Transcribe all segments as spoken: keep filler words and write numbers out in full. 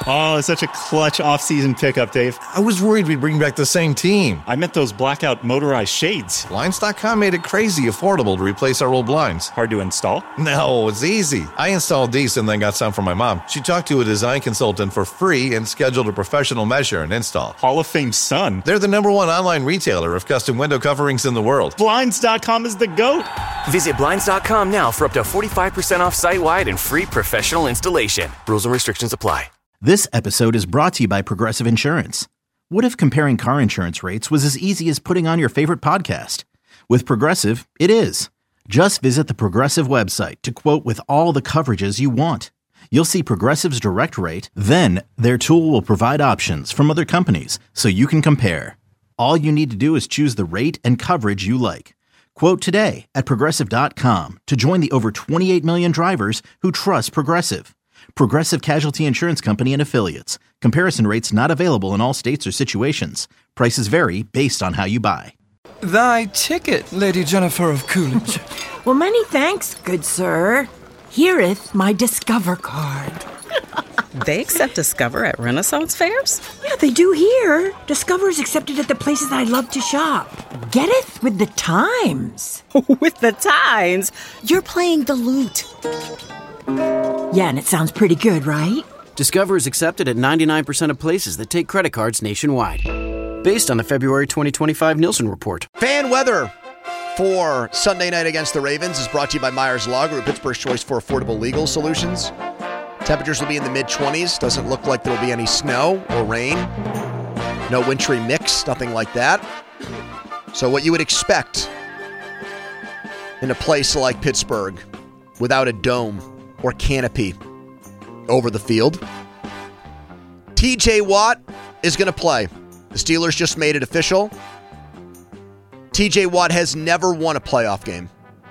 Oh, such a clutch off-season pickup, Dave. I was worried we'd bring back the same team. I meant those blackout motorized shades. Blinds dot com made it crazy affordable to replace our old blinds. Hard to install? No, it's easy. I installed these and then got some for my mom. She talked to a design consultant for free and scheduled a professional measure and install. Hall of Fame son. They're the number one online retailer of custom window coverings in the world. Blinds dot com is the GOAT. Visit Blinds dot com now for up to forty-five percent off site-wide and free professional installation. Rules and restrictions apply. This episode is brought to you by Progressive Insurance. What if comparing car insurance rates was as easy as putting on your favorite podcast? With Progressive, it is. Just visit the Progressive website to quote with all the coverages you want. You'll see Progressive's direct rate, then their tool will provide options from other companies so you can compare. All you need to do is choose the rate and coverage you like. Quote today at Progressive dot com to join the over twenty-eight million drivers who trust Progressive. Progressive Casualty Insurance Company and Affiliates. Comparison rates not available in all states or situations. Prices vary based on how you buy. Thy ticket, Lady Jennifer of Coolidge. Well, many thanks, good sir. Hereeth my Discover card. They accept Discover at Renaissance fairs? Yeah, they do here. Discover is accepted at the places I love to shop. Getteth with the times. With the times? You're playing the lute. Yeah, and it sounds pretty good, right? Discover is accepted at ninety-nine percent of places that take credit cards nationwide. Based on the February twenty twenty-five Nielsen report. Fan weather for Sunday night against the Ravens is brought to you by Myers Law Group, Pittsburgh's choice for affordable legal solutions. Temperatures will be in the mid-twenties. Doesn't look like there will be any snow or rain. No wintry mix, nothing like that. So what you would expect in a place like Pittsburgh without a dome or canopy over the field. T J Watt is going to play. The Steelers just made it official. T J Watt has never won a playoff game.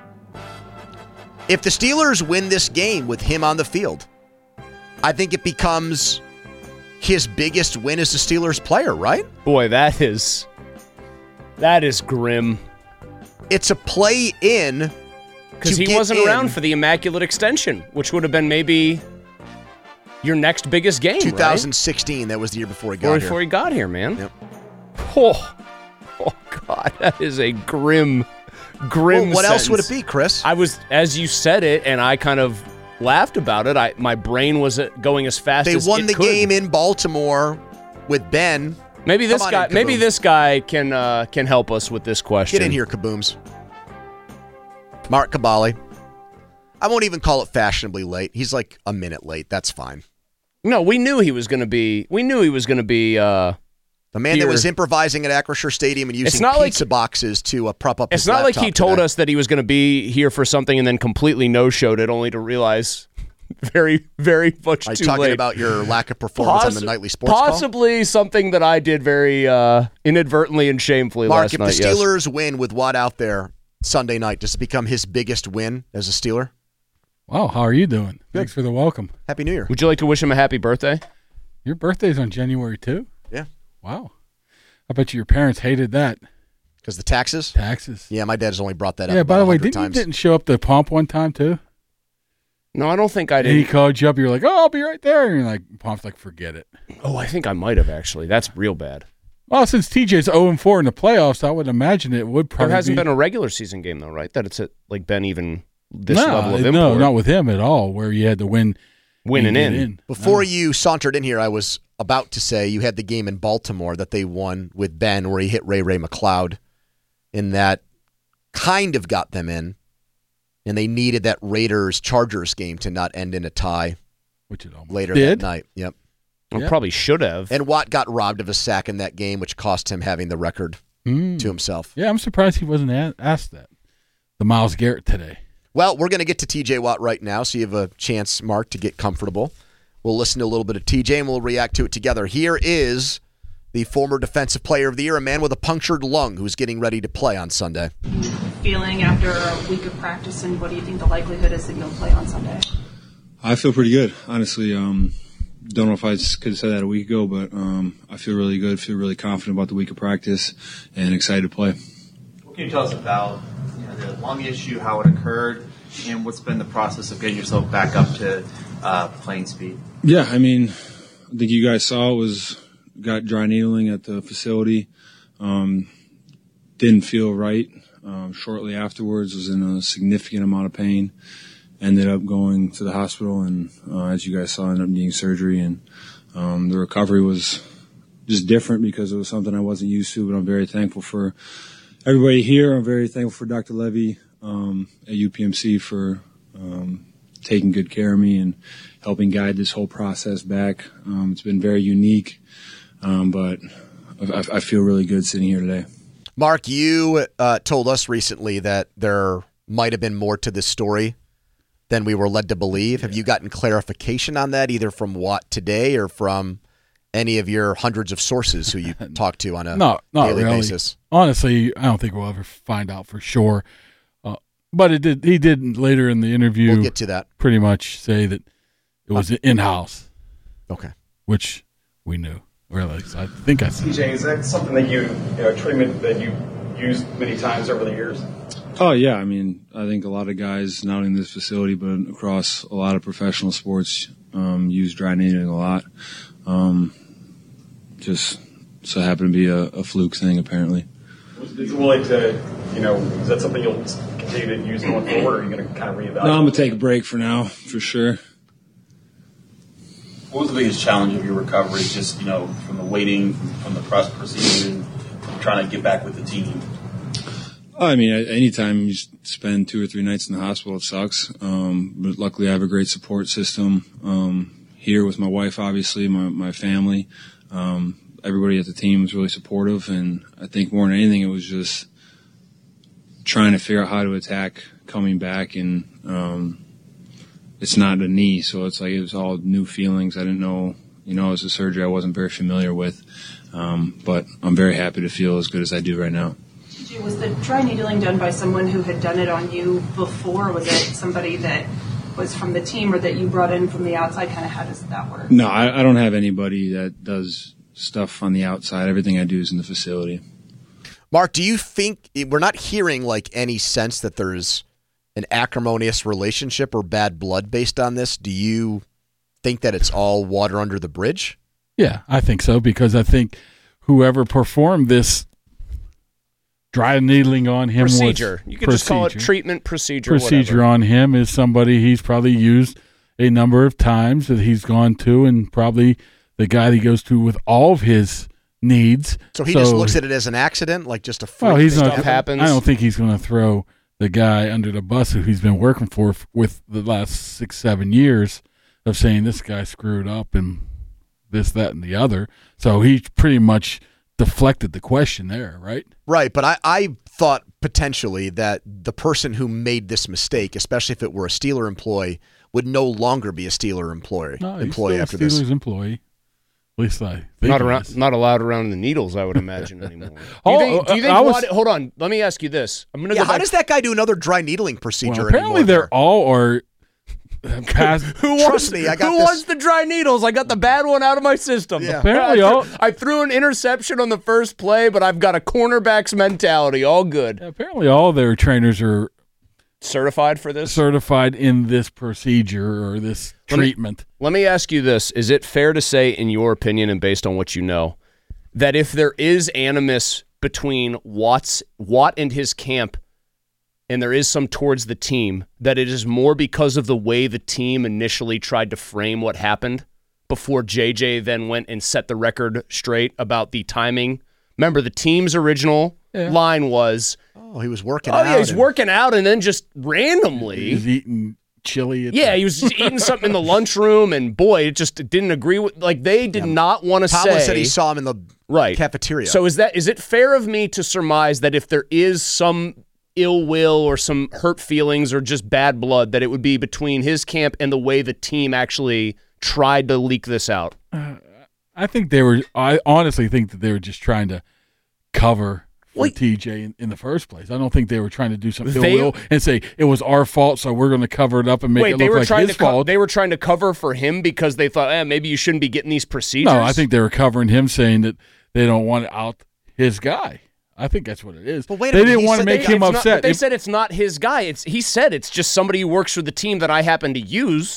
If the Steelers win this game with him on the field, I think it becomes his biggest win as a Steelers player, right? Boy, that is that is grim. It's a play in because he wasn't in. around for the Immaculate Extension, which would have been maybe your next biggest game, twenty sixteen, right? That was the year before he got or here. Before he got here, man. Yep. Oh, oh, God, that is a grim, grim well, what sentence. else would it be, Chris? I was, as you said it, and I kind of laughed about it. I my brain was going as fast they as won it the could. game in Baltimore with Ben. Maybe this guy, in, maybe this guy can uh, can help us with this question. Get in here, Kabooms. Mark Kabali. I won't even call it fashionably late. He's like a minute late. That's fine. No, we knew he was going to be. We knew he was going to be. Uh, the man here. that was improvising at Acrisure Stadium and using pizza like, boxes to uh, prop up. It's his not like he told today. us that he was going to be here for something and then completely no-showed it, only to realize very, very much Are you too talking late. about your lack of performance Poss- on the nightly sports Possibly call? something that I did very uh, inadvertently and shamefully Mark, last if night. the Steelers yes. win with Watt out there Sunday night, does it become his biggest win as a Steeler? Wow, how are you doing? Good. Thanks for the welcome. Happy New Year. Would you like to wish him a happy birthday? Your birthday's on January second? Yeah. Wow. I bet you your parents hated that. Because the taxes? Taxes. Yeah, my dad has only brought that up. Yeah, by the way, didn't times. you didn't show up to Pomp one time too? No, I don't think I did. And he called you up. You're like, oh, I'll be right there. And you're like, Pomp's like, forget it. Oh, I think I might have actually. That's real bad. Well, since T J's oh and four in the playoffs, I would imagine it would probably There hasn't be... been a regular season game, though, right? That it's at, like been even this no, level of import. No, not with him at all, where you had to win. Winning in. in. Before no. you sauntered in here, I was about to say you had the game in Baltimore that they won with Ben where he hit Ray Ray McCloud, and that kind of got them in, and they needed that Raiders-Chargers game to not end in a tie which it almost later did. that night. Yep. Well, yep. Probably should have. And Watt got robbed of a sack in that game, which cost him having the record mm. to himself. Yeah, I'm surprised he wasn't a- asked that. The Myles Garrett today. Well, we're going to get to T J Watt right now, so you have a chance, Mark, to get comfortable. We'll listen to a little bit of T J, and we'll react to it together. Here is the former Defensive Player of the Year, a man with a punctured lung who's getting ready to play on Sunday. Feeling after a week of practice, and what do you think the likelihood is that you'll play on Sunday? I feel pretty good, honestly. Um, don't know if I could have said that a week ago, but um, I feel really good, feel really confident about the week of practice, and excited to play. What can you tell us about you know, the lung issue, how it occurred, and what's been the process of getting yourself back up to uh, playing speed? Yeah, I mean, I think you guys saw it was got dry needling at the facility. Um, didn't feel right. Um, shortly afterwards, was in a significant amount of pain. Ended up going to the hospital, and uh, as you guys saw, ended up needing surgery. And um, the recovery was just different because it was something I wasn't used to. But I'm very thankful for everybody here. I'm very thankful for Doctor Levy um, at U P M C for um, taking good care of me and helping guide this whole process back. Um, it's been very unique, um, but I, I feel really good sitting here today. Mark, you uh, told us recently that there might have been more to this story than we were led to believe. Have you gotten clarification on that, either from Watt today or from any of your hundreds of sources who you talk to on a no, not daily really. basis? Honestly, I don't think we'll ever find out for sure. Uh, but it did. He did later in the interview. We'll get to that. Pretty much say that it was uh, in-house. Okay. Which we knew. Really, so I think I said. T J, is that something that you, you know, treatment that you used many times over the years? Oh, yeah. I mean, I think a lot of guys, not only in this facility, but across a lot of professional sports, um, use dry needling a lot. Um, just so happened to be a, a fluke thing, apparently. Is it willing to, you know, is that something you'll continue to use going forward, or are you going to kind of reevaluate? No, I'm going to take a break for now, for sure. What was the biggest challenge of your recovery, just, you know, from the waiting, from the press procedure, and trying to get back with the team? I mean, anytime you spend two or three nights in the hospital, it sucks. Um, but luckily, I have a great support system um, here with my wife, obviously, my, my family. Um, everybody at the team was really supportive, and I think more than anything, it was just trying to figure out how to attack coming back. And um, it's not a knee, so it's like it was all new feelings. I didn't know, you know, it was a surgery I wasn't very familiar with. Um, but I'm very happy to feel as good as I do right now. Was the dry needling done by someone who had done it on you before? Or was it somebody that was from the team or that you brought in from the outside? Kind of how does that work? No, I, I don't have anybody that does stuff on the outside. Everything I do is in the facility. Mark, do you think we're not hearing like any sense that there's an acrimonious relationship or bad blood based on this? Do you think that it's all water under the bridge? Yeah, I think so, because I think whoever performed this dry needling on him procedure. Was you could procedure. just call it treatment procedure. Procedure whatever. on him is somebody he's probably used a number of times that he's gone to, and probably the guy that he goes to with all of his needs. So he so, just looks at it as an accident, like just a freak. Well, he's not. Stuff happens. I don't think he's going to throw the guy under the bus who he's been working for with the last six, seven years of saying this guy screwed up and this, that, and the other. So he pretty much deflected the question there, right? Right, but I, I thought potentially that the person who made this mistake, especially if it were a Steeler employee, would no longer be a Steeler employee. No, employee he's after still a Steelers this. employee. At least I think Not he around, is. not allowed around the needles, I would imagine anymore. Do you Oh, think? Do you think I was- Watt, hold on, let me ask you this. I'm gonna Yeah, go how back. does that guy do another dry needling procedure Well, apparently anymore? they're all are past. Who Trust wants, me, I got who this. wants the dry needles? I got the bad one out of my system. Yeah. Apparently I, all- threw, I threw an interception on the first play, but I've got a cornerback's mentality. All good. Apparently all their trainers are Certified for this? certified in this procedure or this Let me- treatment. Let me ask you this. Is it fair to say, in your opinion and based on what you know, that if there is animus between Watt's, Watt and his camp, and there is some towards the team, that it is more because of the way the team initially tried to frame what happened before J J then went and set the record straight about the timing? Remember, the team's original Yeah. line was, Oh, he was working oh, out. yeah, he's and- working out, and then just randomly. He's eating chili. At Yeah, the- he was eating something in the lunchroom, and boy, it just didn't agree with. Like they did not want to Tomlin say. said he saw him in the right cafeteria. So is that is it fair of me to surmise that if there is some ill will or some hurt feelings or just bad blood, that it would be between his camp and the way the team actually tried to leak this out? Uh, I think they were. I honestly think that they were just trying to cover for Wait. T J in, in the first place. I don't think they were trying to do something They- ill will and say it was our fault, so we're going to cover it up and make Wait, it they look were like trying his to co- fault. they were trying to cover for him because they thought, eh, maybe you shouldn't be getting these procedures. No, I think they were covering him, saying that they don't want out his guy. I think that's what it is. But wait a they minute, didn't he want to said make they- him It's not- upset. but they If- said it's not his guy. It's he said it's just somebody who works for the team that I happen to use.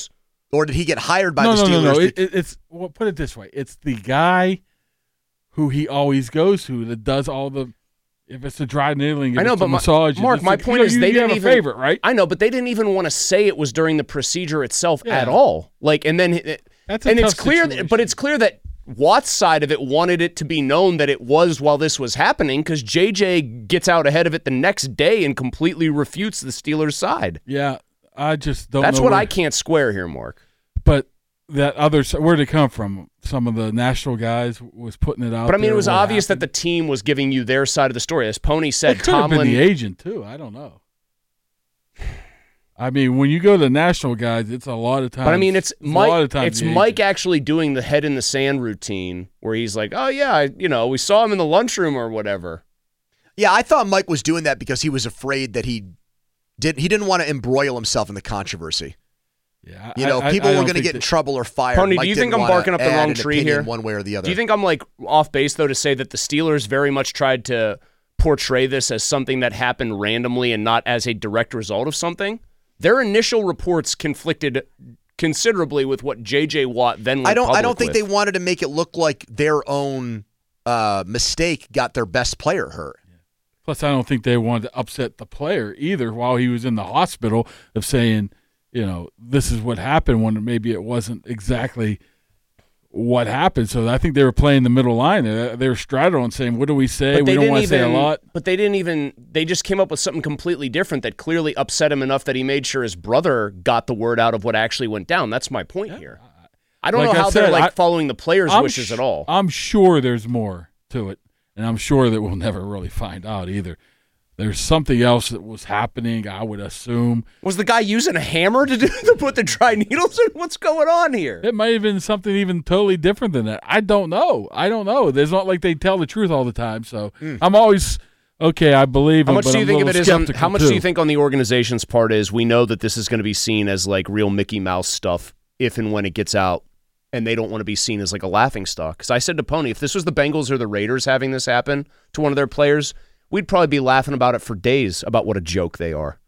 Or did he get hired by no, the no, Steelers? No, no, to- it, it, it's well, put it this way: it's the guy who he always goes to that does all the. If it's a dry needling, if I know, it's but a my, massage, Mark, my like, point you know, is you, they you didn't have even a favorite, right? I know, but they didn't even want to say it was during the procedure itself Yeah. at all. Like, and then it, That's a and it's tough clear, situation. that, but it's clear that Watt's side of it wanted it to be known that it was while this was happening because J J gets out ahead of it the next day and completely refutes the Steelers' side. Yeah, I just don't. That's know what where, I can't square here, Mark. But that other, where'd it come from? Some of the national guys was putting it out. But I mean, there, it was what obvious happened. that the team was giving you their side of the story. As Pony said, It could have Tomlin. been the agent too. I don't know. I mean, when you go to the national guys, it's a lot of times. But I mean, it's a lot Mike. of times It's the Mike agent. actually doing the head in the sand routine, where he's like, "Oh yeah, I, you know, we saw him in the lunchroom or whatever." yeah, I thought Mike was doing that because he was afraid that he did. He didn't want to embroil himself in the controversy. Yeah, You know, I- I- people I were don't going to think get in that- trouble or fired. Pony, Mike do you think didn't I'm wanna barking up the add wrong an tree opinion here? one way or the other? Do you think I'm like off base though to say that the Steelers very much tried to portray this as something that happened randomly and not as a direct result of something? Their initial reports conflicted considerably with what J J Watt then went I don't. I public don't think with. they wanted to make it look like their own uh, mistake got their best player hurt. Plus, I don't think they wanted to upset the player either while he was in the hospital of saying, you know, this is what happened when maybe it wasn't exactly what happened. So I think they were playing the middle line. They they were straddling saying, what do we say? But We they don't didn't want to say a even- lot. But they didn't even. They just came up with something completely different that clearly upset him enough that he made sure his brother got the word out of what actually went down. That's my point here. I don't Like know I how said, they're like I- following the players' I'm wishes sh- at all. I'm sure there's more to it, and I'm sure that we'll never really find out either. There's something else that was happening, I would assume. Was the guy using a hammer to do to put the dry needles in? What's going on here? It might have been something even totally different than that. I don't know. I don't know. There's not like they tell the truth all the time. So I'm always okay. I believe. How them, much but do you I'm think a of it little is? On, skeptical, how much too. do you think on the organization's part is? We know that this is going to be seen as like real Mickey Mouse stuff if and when it gets out, and they don't want to be seen as like a laughing stock. Because I said to Pony, if this was the Bengals or the Raiders having this happen to one of their players, we'd probably be laughing about it for days about what a joke they are.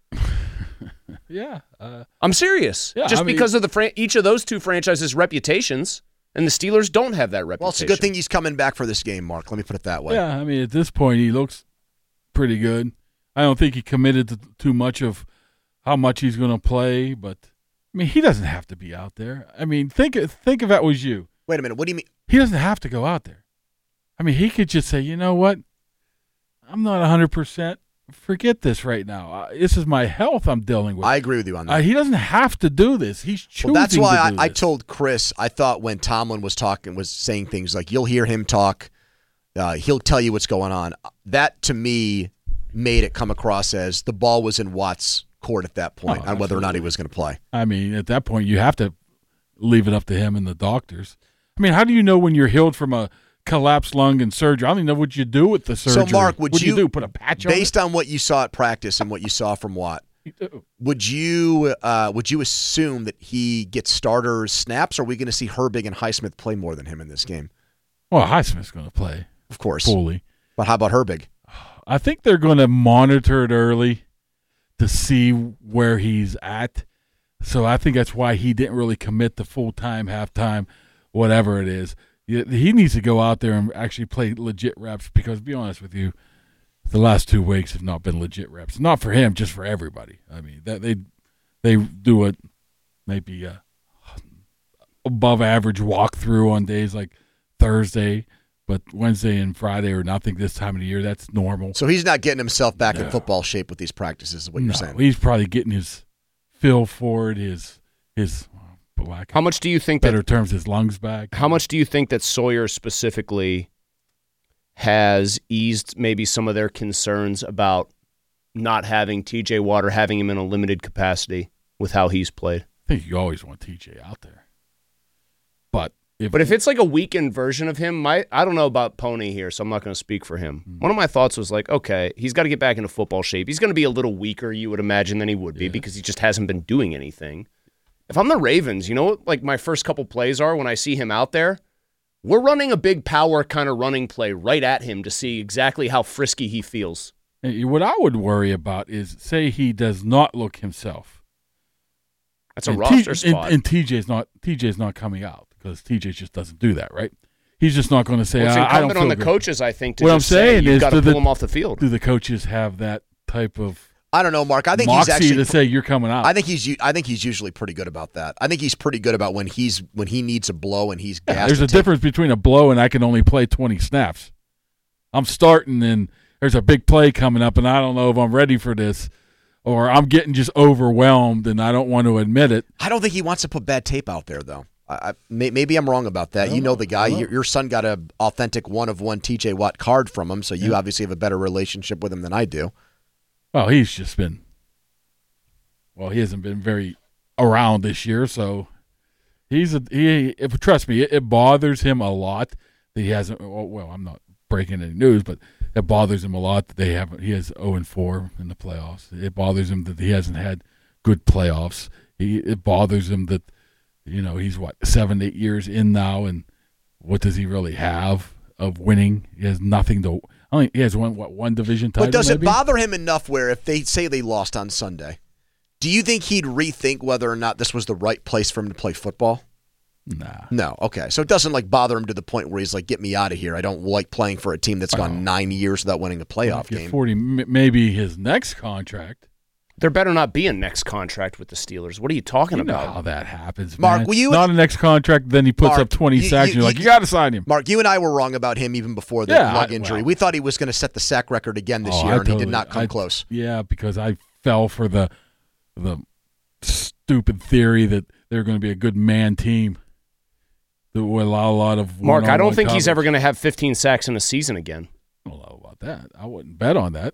Yeah, uh, I'm serious. Yeah, Just I mean- because of the fran- each of those two franchises' reputations, and the Steelers don't have that reputation. Well, it's a good thing he's coming back for this game, Mark. Let me put it that way. Yeah, I mean, at this point, he looks pretty good. I don't think he committed to too much of how much he's going to play, but I mean, he doesn't have to be out there. I mean, think think if that was you. Wait a minute. What do you mean? He doesn't have to go out there. I mean, he could just say, you know what? I'm not one hundred percent. Forget this right now. Uh, this is my health I'm dealing with. I agree with you on that. Uh, he doesn't have to do this. He's choosing Well, that's why to I, do I this. told Chris. I thought when Tomlin was talking, was saying things like, "You'll hear him talk. Uh, he'll tell you what's going on." That to me made it come across as the ball was in Watt's court at that point Oh, on whether or not he was going to play. I mean, at that point, you have to leave it up to him and the doctors. I mean, how do you know when you're healed from a collapsed lung and surgery? I don't even know what you do with the surgery. So, Mark, would what you, do? Put a patch on based on what you saw at practice and what you saw from Watt? Would you uh, would you assume that he gets starters snaps? Or are we going to see Herbig and Highsmith play more than him in this game? Well, Highsmith's going to play, of course, fully. But how about Herbig? I think they're going to monitor it early to see where he's at. So I think that's why he didn't really commit to full time, halftime, whatever it is. He needs to go out there and actually play legit reps because, to be honest with you, the last two weeks have not been legit reps. Not for him, just for everybody. I mean, that they they do a maybe a above average walkthrough on days like Thursday, but Wednesday and Friday are nothing this time of the year. That's normal. So he's not getting himself back in No. football shape with these practices, is what no, you're saying. he's probably getting his feel for it, his his black. How much do you think better that, terms, his lungs back? How much do you think that Sawyer specifically has eased maybe some of their concerns about not having T J Watt or having him in a limited capacity with how he's played? I think you always want T J out there, but if but if it's like a weakened version of him, my I don't know about Pony here, so I'm not going to speak for him. Mm-hmm. One of my thoughts was like, okay, he's got to get back into football shape. He's going to be a little weaker, you would imagine, than he would be because he just hasn't been doing anything. If I'm the Ravens, you know what like my first couple plays are when I see him out there? We're running a big power kind of running play right at him to see exactly how frisky he feels. what I would worry about is say he does not look himself. That's a and roster T- spot. And, and T J's not T J's not coming out because T J just doesn't do that, right? He's just not going to say, well, it's I, I don't incumbent feel on the good. coaches, I think, to what I'm just say saying you've is, got to do pull the, them off the field. Do the coaches have that type of I don't know, Mark. I think he's moxie actually to say you're coming out? I think he's. u- I think he's usually pretty good about that. I think he's pretty good about when he's when he needs a blow and he's. Yeah, gassed there's to a take- difference between a blow and I can only play twenty snaps. I'm starting and there's a big play coming up and I don't know if I'm ready for this, or I'm getting just overwhelmed and I don't want to admit it. I don't think he wants to put bad tape out there, though. I, I, may, maybe I'm wrong about that. You know the guy. Your, your son got a authentic one of one T J Watt card from him, so you Yeah. obviously have a better relationship with him than I do. Well, he's just been. Well, he hasn't been very around this year, so he's a he. If trust me, it, it bothers him a lot that he hasn't. Well, I'm not breaking any news, but it bothers him a lot that they haven't. He has zero and four in the playoffs. It bothers him that he hasn't had good playoffs. He it bothers him that you know he's what seven, eight years in now, and what does he really have of winning? He has nothing to. I mean, he has one what one division title. But does maybe? it bother him enough where if they say they lost on Sunday, do you think he'd rethink whether or not this was the right place for him to play football? Nah. No. Okay. So it doesn't like bother him to the point where he's like, "Get me out of here. I don't like playing for a team that's gone nine years without winning a playoff If you're game." forty, m- maybe his next contract. There better not be a next contract with the Steelers. What are you talking You know about? how that happens, Mark, man. will you- Not a next contract, then he puts Mark, up twenty you- sacks, you- and you're like, you- you got to sign him. Mark, you and I were wrong about him even before the Yeah, lug I- injury. well- we thought he was going to set the sack record again this Oh, year, I and he did totally- not come I- close. Yeah, because I fell for the the stupid theory that they're going to be a good man team that will allow a lot of Mark, I don't one-on-one think he's coverage. ever going to have fifteen sacks in a season again. I don't know about that. I wouldn't bet on that.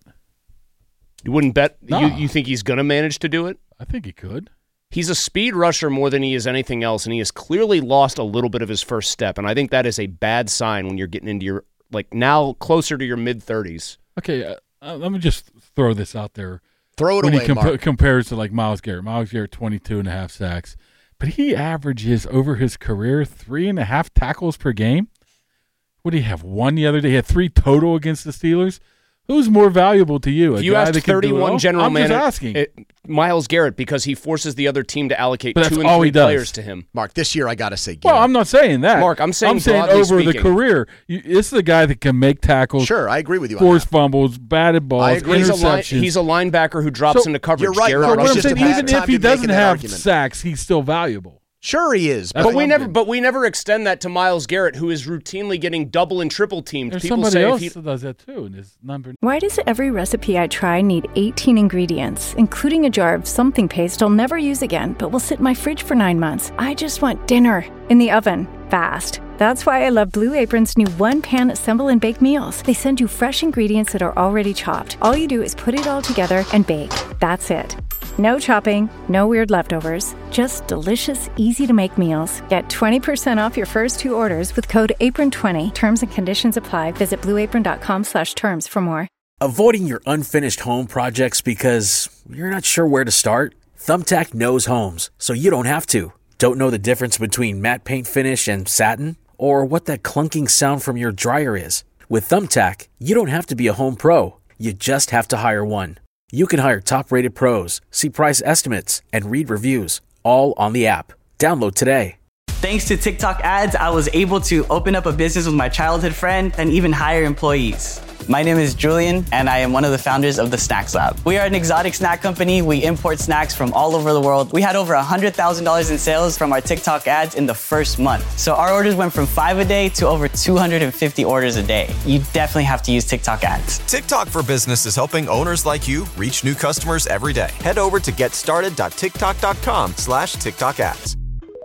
You wouldn't bet? No. You, you think he's going to manage to do it? I think he could. He's a speed rusher more than he is anything else, and he has clearly lost a little bit of his first step, and I think that is a bad sign when you're getting into your, like, now closer to your mid-thirties. Okay, uh, uh, let me just throw this out there. Throw it when away, he compa- Mark. compares to like Myles Garrett. Myles Garrett, twenty-two and a half sacks. But he averages over his career three and a half tackles per game. What do you have? One the other day? He had three total against the Steelers. Who's more valuable to you? A If you guy asked that can do it thirty-one all? general I'm just manager, asking. Myles Garrett, because he forces the other team to allocate But that's two and all three he does. players to him. Mark, this year I got to say, Well, Garrett. I'm not saying that. Mark, I'm saying I'm saying broadly over the speaking. career. You, it's the guy that can make tackles. Sure, I agree with you on Force that. fumbles, batted balls, I agree. He's a, line, interceptions. he's a linebacker who drops So, into coverage. you're right, Garrett Mark. But what I'm It's rushes just saying, a bad even time if he to be making doesn't that have argument. sacks, he's still valuable. Sure, he is. That's But what we I'm never, doing. but we never extend that to Myles Garrett, who is routinely getting double and triple teamed. There's People somebody say else if he, that does that too, and his number. Why does every recipe I try need eighteen ingredients, including a jar of something paste I'll never use again, but will sit in my fridge for nine months? I just want dinner in the oven, fast. That's why I love Blue Apron's new one-pan assemble and bake meals. They send you fresh ingredients that are already chopped. All you do is put it all together and bake. That's it. No chopping, no weird leftovers, just delicious, easy-to-make meals. Get twenty percent off your first two orders with code apron twenty. Terms and conditions apply. Visit blueapron.com slash terms for more. Avoiding your unfinished home projects because you're not sure where to start? Thumbtack knows homes, so you don't have to. Don't know the difference between matte paint finish and satin? Or what that clunking sound from your dryer is? With Thumbtack, you don't have to be a home pro. You just have to hire one. You can hire top-rated pros, see price estimates, and read reviews, all on the app. Download today. Thanks to TikTok ads, I was able to open up a business with my childhood friend and even hire employees. My name is Julian, and I am one of the founders of the Snacks Lab. We are an exotic snack company. We import snacks from all over the world. We had over one hundred thousand dollars in sales from our TikTok ads in the first month. So our orders went from five a day to over two hundred fifty orders a day. You definitely have to use TikTok ads. TikTok for Business is helping owners like you reach new customers every day. Head over to getstarted.tiktok.com slash TikTok ads.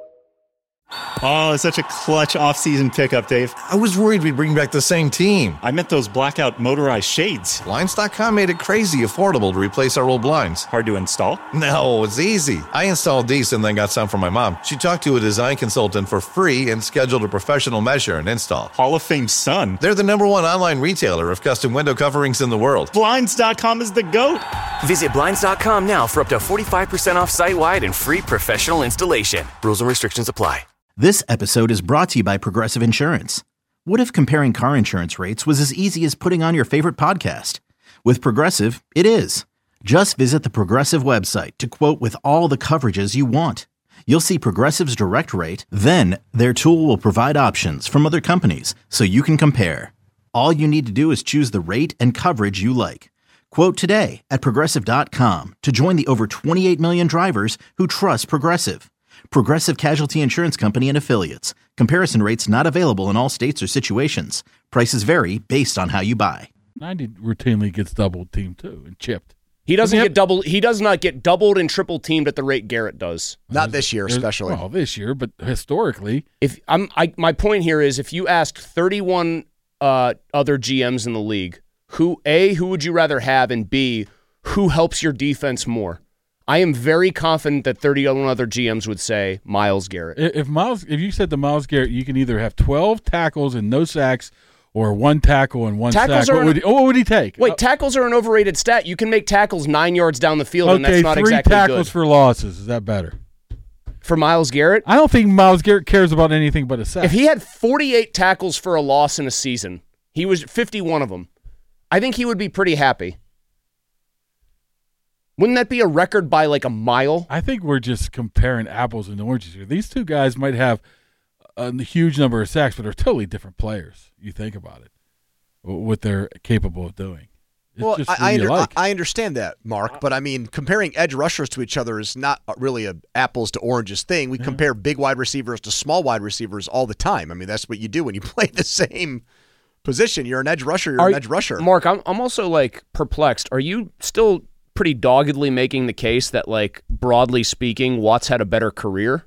Oh, it's such a clutch off-season pickup, Dave. I was worried we'd bring back the same team. I meant those blackout motorized shades. Blinds dot com made it crazy affordable to replace our old blinds. Hard to install? No, it's easy. I installed these and then got some from my mom. She talked to a design consultant for free and scheduled a professional measure and install. Hall of Fame son. They're the number one online retailer of custom window coverings in the world. Blinds dot com is the GOAT. Visit Blinds dot com now for up to forty-five percent off site-wide and free professional installation. Rules and restrictions apply. This episode is brought to you by Progressive Insurance. What if comparing car insurance rates was as easy as putting on your favorite podcast? With Progressive, it is. Just visit the Progressive website to quote with all the coverages you want. You'll see Progressive's direct rate, then their tool will provide options from other companies so you can compare. All you need to do is choose the rate and coverage you like. Quote today at Progressive dot com to join the over twenty-eight million drivers who trust Progressive. Progressive Casualty Insurance Company and Affiliates. Comparison rates not available in all states or situations. Prices vary based on how you buy. ninety routinely gets double teamed too and chipped. He doesn't get double. He does not get doubled and triple teamed at the rate Garrett does. Not this year, especially. Well, this year, but historically, if I'm, I, my point here is, if you asked thirty-one uh, other G Ms in the league, who A, who would you rather have, and B, who helps your defense more? I am very confident that thirty-one other G Ms would say Myles Garrett. If Myles, if you said to Myles Garrett, you can either have twelve tackles and no sacks, or one tackle and one tackles sack. What an, would, he, what would he take? Wait, tackles are an overrated stat. You can make tackles nine yards down the field, okay, and that's not three exactly tackles good. for losses. Is that better? For Myles Garrett? I don't think Myles Garrett cares about anything but a sack. If he had forty-eight tackles for a loss in a season, he was fifty-one of them, I think he would be pretty happy. Wouldn't that be a record by like a mile? I think we're just comparing apples and oranges here. These two guys might have a huge number of sacks, but they're totally different players. You think about it. What they're capable of doing. It's well, just I, I, under, like. I understand that, Mark, but I mean, comparing edge rushers to each other is not really a apples to oranges thing. We yeah. compare big wide receivers to small wide receivers all the time. I mean, that's what you do when you play the same position. You're an edge rusher. You're Are, an edge rusher. Mark, I'm, I'm also like perplexed. Are you still pretty doggedly making the case that, like, broadly speaking, Watts had a better career?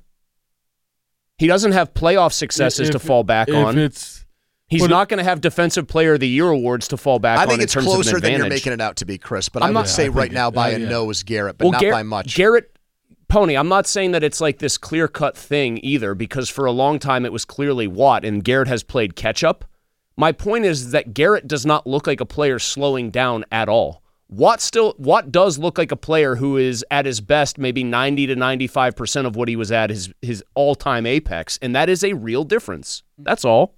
He doesn't have playoff successes if, to fall back if on. It's He's not going to have Defensive Player of the Year awards to fall back on. I think in it's terms closer of an than advantage. you're making it out to be, Chris. But I'm I would not, say I right now it, by uh, a yeah. nose Garrett, but well, not Gar- by much. Garrett, Pony, I'm not saying that it's like this clear-cut thing either, because for a long time it was clearly Watt, and Garrett has played catch-up. My point is that Garrett does not look like a player slowing down at all. Watt still Watt does look like a player who is at his best maybe ninety to ninety-five percent of what he was at his his all-time apex, and that is a real difference. That's all.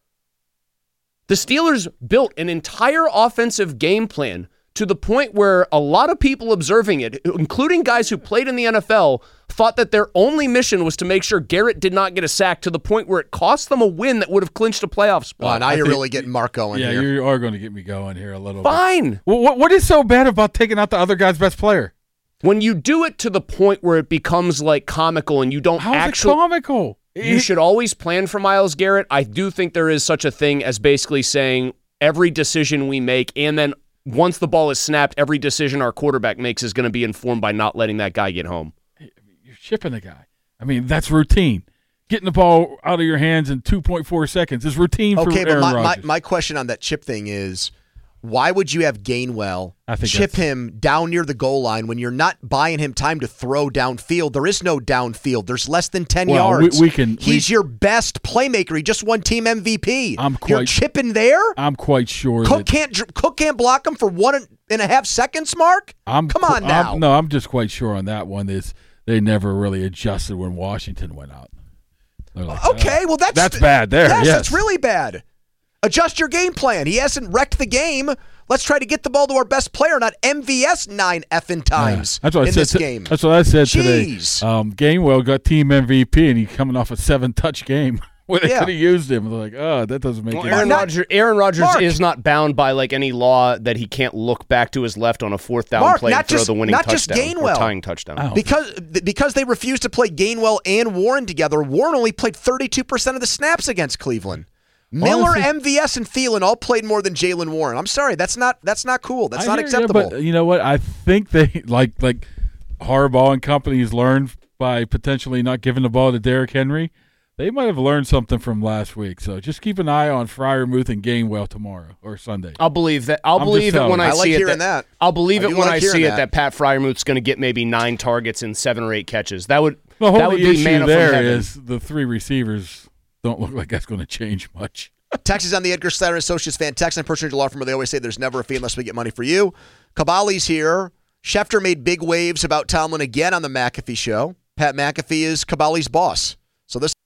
The Steelers built an entire offensive game plan to the point where a lot of people observing it, including guys who played in the N F L, thought that their only mission was to make sure Garrett did not get a sack, to the point where it cost them a win that would have clinched a playoff spot. Well, now I you're think, really getting Mark going yeah, here. you are going to get me going here a little Fine. bit. Well, what, what is so bad about taking out the other guy's best player? When you do it to the point where it becomes like comical and you don't How's actually... it comical? You should always plan for Myles Garrett. I do think there is such a thing as basically saying every decision we make, and then once the ball is snapped, every decision our quarterback makes is going to be informed by not letting that guy get home. You're shipping the guy. I mean, that's routine. Getting the ball out of your hands in two point four seconds is routine for okay, Aaron but my, my, Rodgers. my question on that chip thing is, why would you have Gainwell I think chip that's- him down near the goal line when you're not buying him time to throw downfield? There is no downfield. There's less than ten Well, we- yards. we can- He's we- your best playmaker. He just won team M V P. I'm you're quite- chipping there? I'm quite sure Cook that can't dr- Cook can't block him for one and a half seconds, Mark? I'm Come on I'm- now. no, I'm just quite sure on that one is they never really adjusted when Washington went out. They're like, Okay, oh, well that's that's bad there. Yes, Yes, that's really bad. Adjust your game plan. He hasn't wrecked the game. Let's try to get the ball to our best player, not M V S nine effing times Yeah, that's what I in said this to- game. That's what I said Jeez. today. Um, Gainwell got team M V P, and he's coming off a seven-touch game where they Yeah. could have used him. They're like, oh, that doesn't make Well, any Aaron sense. Rodgers, Aaron Rodgers Mark. is not bound by like any law that he can't look back to his left on a fourth down Mark, play and not throw just- the winning not just touchdown or Gainwell. tying touchdown. Oh. Because th- because they refused to play Gainwell and Warren together, Warren only played thirty-two percent of the snaps against Cleveland. Miller, Honestly- M V S, and Thielen all played more than Jalen Warren. I'm sorry, that's not that's not cool. That's I not hear ya, acceptable. but you know what? I think they like like Harbaugh and companies learned by potentially not giving the ball to Derrick Henry. They might have learned something from last week. So just keep an eye on Freiermuth and Gainwell tomorrow or Sunday. I'll believe that. I'll I'm believe just it when telling I, you. I like see it. hearing that. I'll believe I it do when like I see hearing it that. that Pat Fryermuth's going to get maybe nine targets and seven or eight catches. That would The that whole would be issue manna from there heaven. is the three receivers don't look like that's going to change much. Taxes on the Edgar Snyder Associates fan. Tax and personal law firm where they always say there's never a fee unless we get money for you. Cavalli's here. Schefter made big waves about Tomlin again on the McAfee show. Pat McAfee is Cavalli's boss. So this.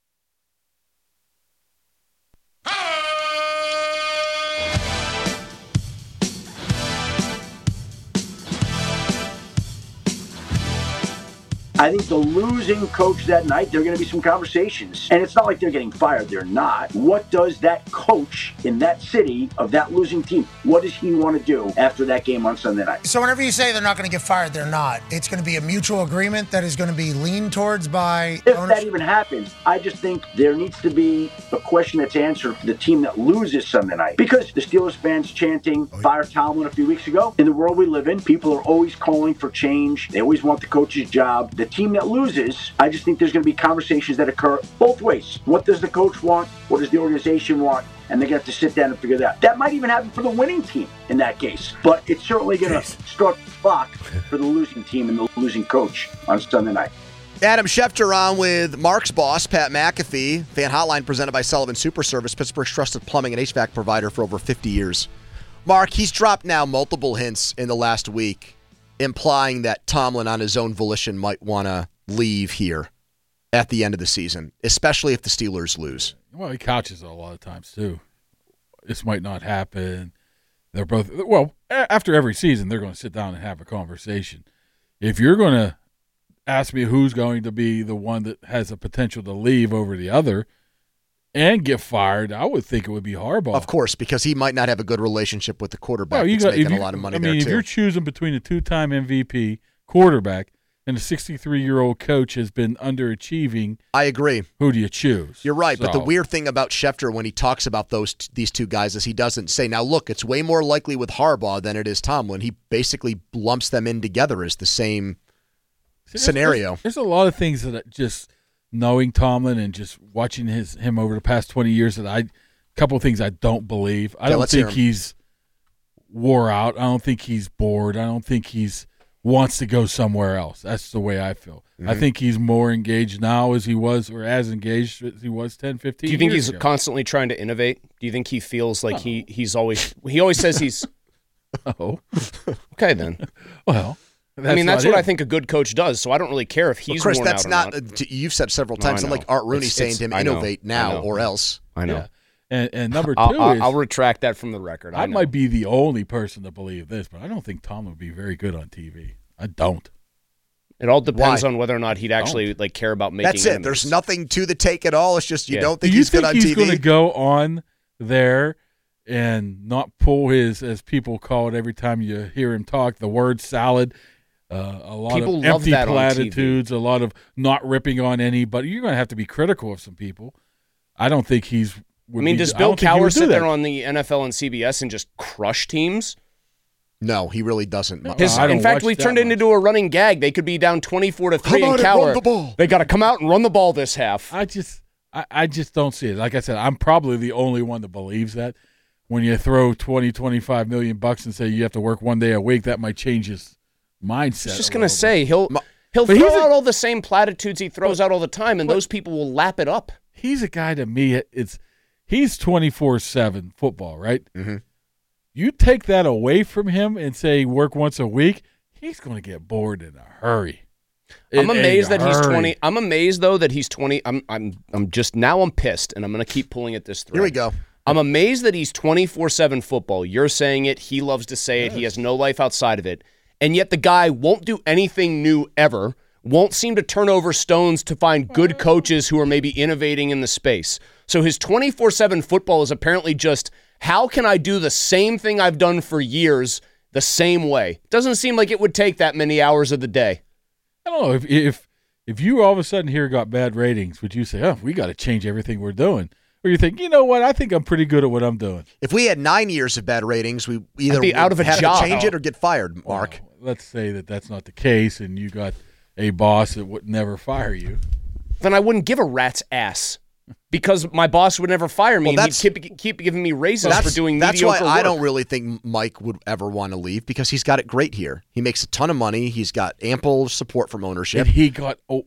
I think the losing coach that night, there are going to be some conversations. And it's not like they're getting fired. They're not. What does that coach in that city of that losing team, what does he want to do after that game on Sunday night? So whenever you say they're not going to get fired, they're not. It's going to be a mutual agreement that is going to be leaned towards by If ownership. that even happens, I just think there needs to be a question that's answered for the team that loses Sunday night. Because the Steelers fans chanting, fire Tomlin a few weeks ago, in the world we live in, people are always calling for change. They always want the coach's job. The team that loses, I just think there's going to be conversations that occur both ways. What does the coach want? What does the organization want? And they're going to have to sit down and figure that out. That might even happen for the winning team in that case. But it's certainly going to start the clock for the losing team and the losing coach on Sunday night. Adam Schefter on with Mark's boss, Pat McAfee. Fan Hotline presented by Sullivan Super Service, Pittsburgh's trusted plumbing and H V A C provider for over fifty years. Mark, he's dropped now multiple hints in the last week implying that Tomlin on his own volition might want to leave here at the end of the season, especially if the Steelers lose. Well, he couches it a lot of times, too. This might not happen. They're both, well, after every season, they're going to sit down and have a conversation. If you're going to ask me who's going to be the one that has a potential to leave over the other and get fired, I would think it would be Harbaugh. Of course, because he might not have a good relationship with the quarterback Well, you that's got, making you, a lot of money I there, mean, too. if you're choosing between a two-time M V P quarterback and a sixty-three-year-old coach has been underachieving, I agree. Who do you choose? You're right, So- but the weird thing about Schefter when he talks about those these two guys is he doesn't say, now look, it's way more likely with Harbaugh than it is Tomlin. He basically lumps them in together as the same There's- scenario. There's, there's a lot of things that I just knowing Tomlin and just watching his him over the past twenty years that I, a couple of things I don't believe. I Okay, don't let's hear think him. he's wore out. I don't think he's bored. I don't think he's wants to go somewhere else. That's the way I feel. I Mhm. think he's more engaged now as he was, or as engaged as he was ten, fifteen Do you think years he's ago. constantly trying to innovate? Do you think he feels like he he's always he always says he's Oh. Okay then. Well, I mean that's that's not what I him. think a good coach does, so I don't really care if Well, he's Chris, worn that's out or not, not. uh, you've said several No, I times, know. like Art Rooney It's- saying it's- to him, I know. innovate I now know. or else. I know. Yeah. And, and number 2 I'll, I'll, is I'll retract that from the record. I, I know. might be the only person to believe this, but I don't think Tom would be very good on T V. I don't. It all depends Why? on whether or not he'd actually like care about making. That's it. enemies. There's nothing to the take at all. It's just you Yeah. don't think Do you he's think good on he's T V. going to go on there and not pull his, as people call it every time you hear him talk, the word salad? Uh, a lot People of love empty that on T V. platitudes, a lot of not ripping on anybody. You're going to have to be critical of some people. I don't think he's. I would mean, be- does I Bill don't think he Cowher would do sit that. there on the N F L and C B S and just crush teams? No, he really doesn't. His, I don't in fact, watch we've that turned it into a running gag. They could be down twenty-four to three, Come and on and run Cowher. the ball. They got to come out and run the ball this half. I just, I, I just don't see it. Like I said, I'm probably the only one that believes that. When you throw twenty, twenty-five million bucks and say you have to work one day a week, that might change his mindset. I was just a gonna little say he'll he'll But throw he's a- out all the same platitudes he throws out all the time, and but- those people will lap it up. He's a guy to me. It's he's twenty-four seven football, right? Mm-hmm. You take that away from him and say work once a week, he's going to get bored in a hurry. I'm In a amazed that he's hurry. twenty. I'm amazed though that he's twenty. I'm I'm I'm just now I'm pissed, and I'm gonna keep pulling at this thread. Here we go. I'm amazed that he's twenty-four seven football. You're saying it. He loves to say it. He has no life outside of it. And yet the guy won't do anything new ever, won't seem to turn over stones to find good coaches who are maybe innovating in the space. So his twenty-four seven football is apparently just, how can I do the same thing I've done for years the same way? Doesn't seem like it would take that many hours of the day. I don't know if if if you all of a sudden here got bad ratings, would you say, "Oh, we got to change everything we're doing"? Or you think, you know what? I think I'm pretty good at what I'm doing. If we had nine years of bad ratings, we either I'd be out of a have job. to change it or get fired, Mark. Well, let's say that that's not the case, and you got a boss that would never fire you. Then I wouldn't give a rat's ass because my boss would never fire me, Well, and that's- he'd keep, keep giving me raises That's, for doing that's why mediocre I work. don't really think Mike would ever want to leave because he's got it great here. He makes a ton of money. He's got ample support from ownership. And he got oh,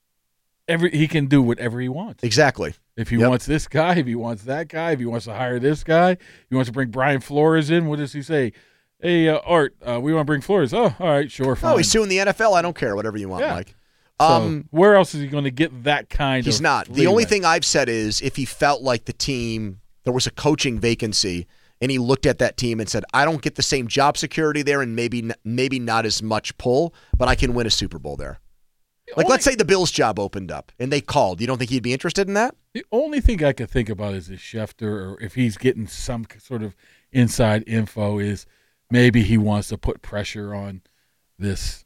every he can do whatever he wants. Exactly. If he Yep. wants this guy, if he wants that guy, if he wants to hire this guy, he wants to bring Brian Flores in. What does he say? Hey, uh, Art, uh, we want to bring Flores. Oh, all right, sure, fine. Oh, he's suing the N F L. I don't care. Whatever you want, Yeah. Mike. So Um, where else is he going to get that kind He's of not. The only leeway? thing I've said is if he felt like the team, there was a coaching vacancy, and he looked at that team and said, I don't get the same job security there and maybe maybe not as much pull, but I can win a Super Bowl there. Like, let's say the Bills job opened up and they called. You don't think he'd be interested in that? The only thing I could think about is if Schefter, or if he's getting some sort of inside info, is maybe he wants to put pressure on this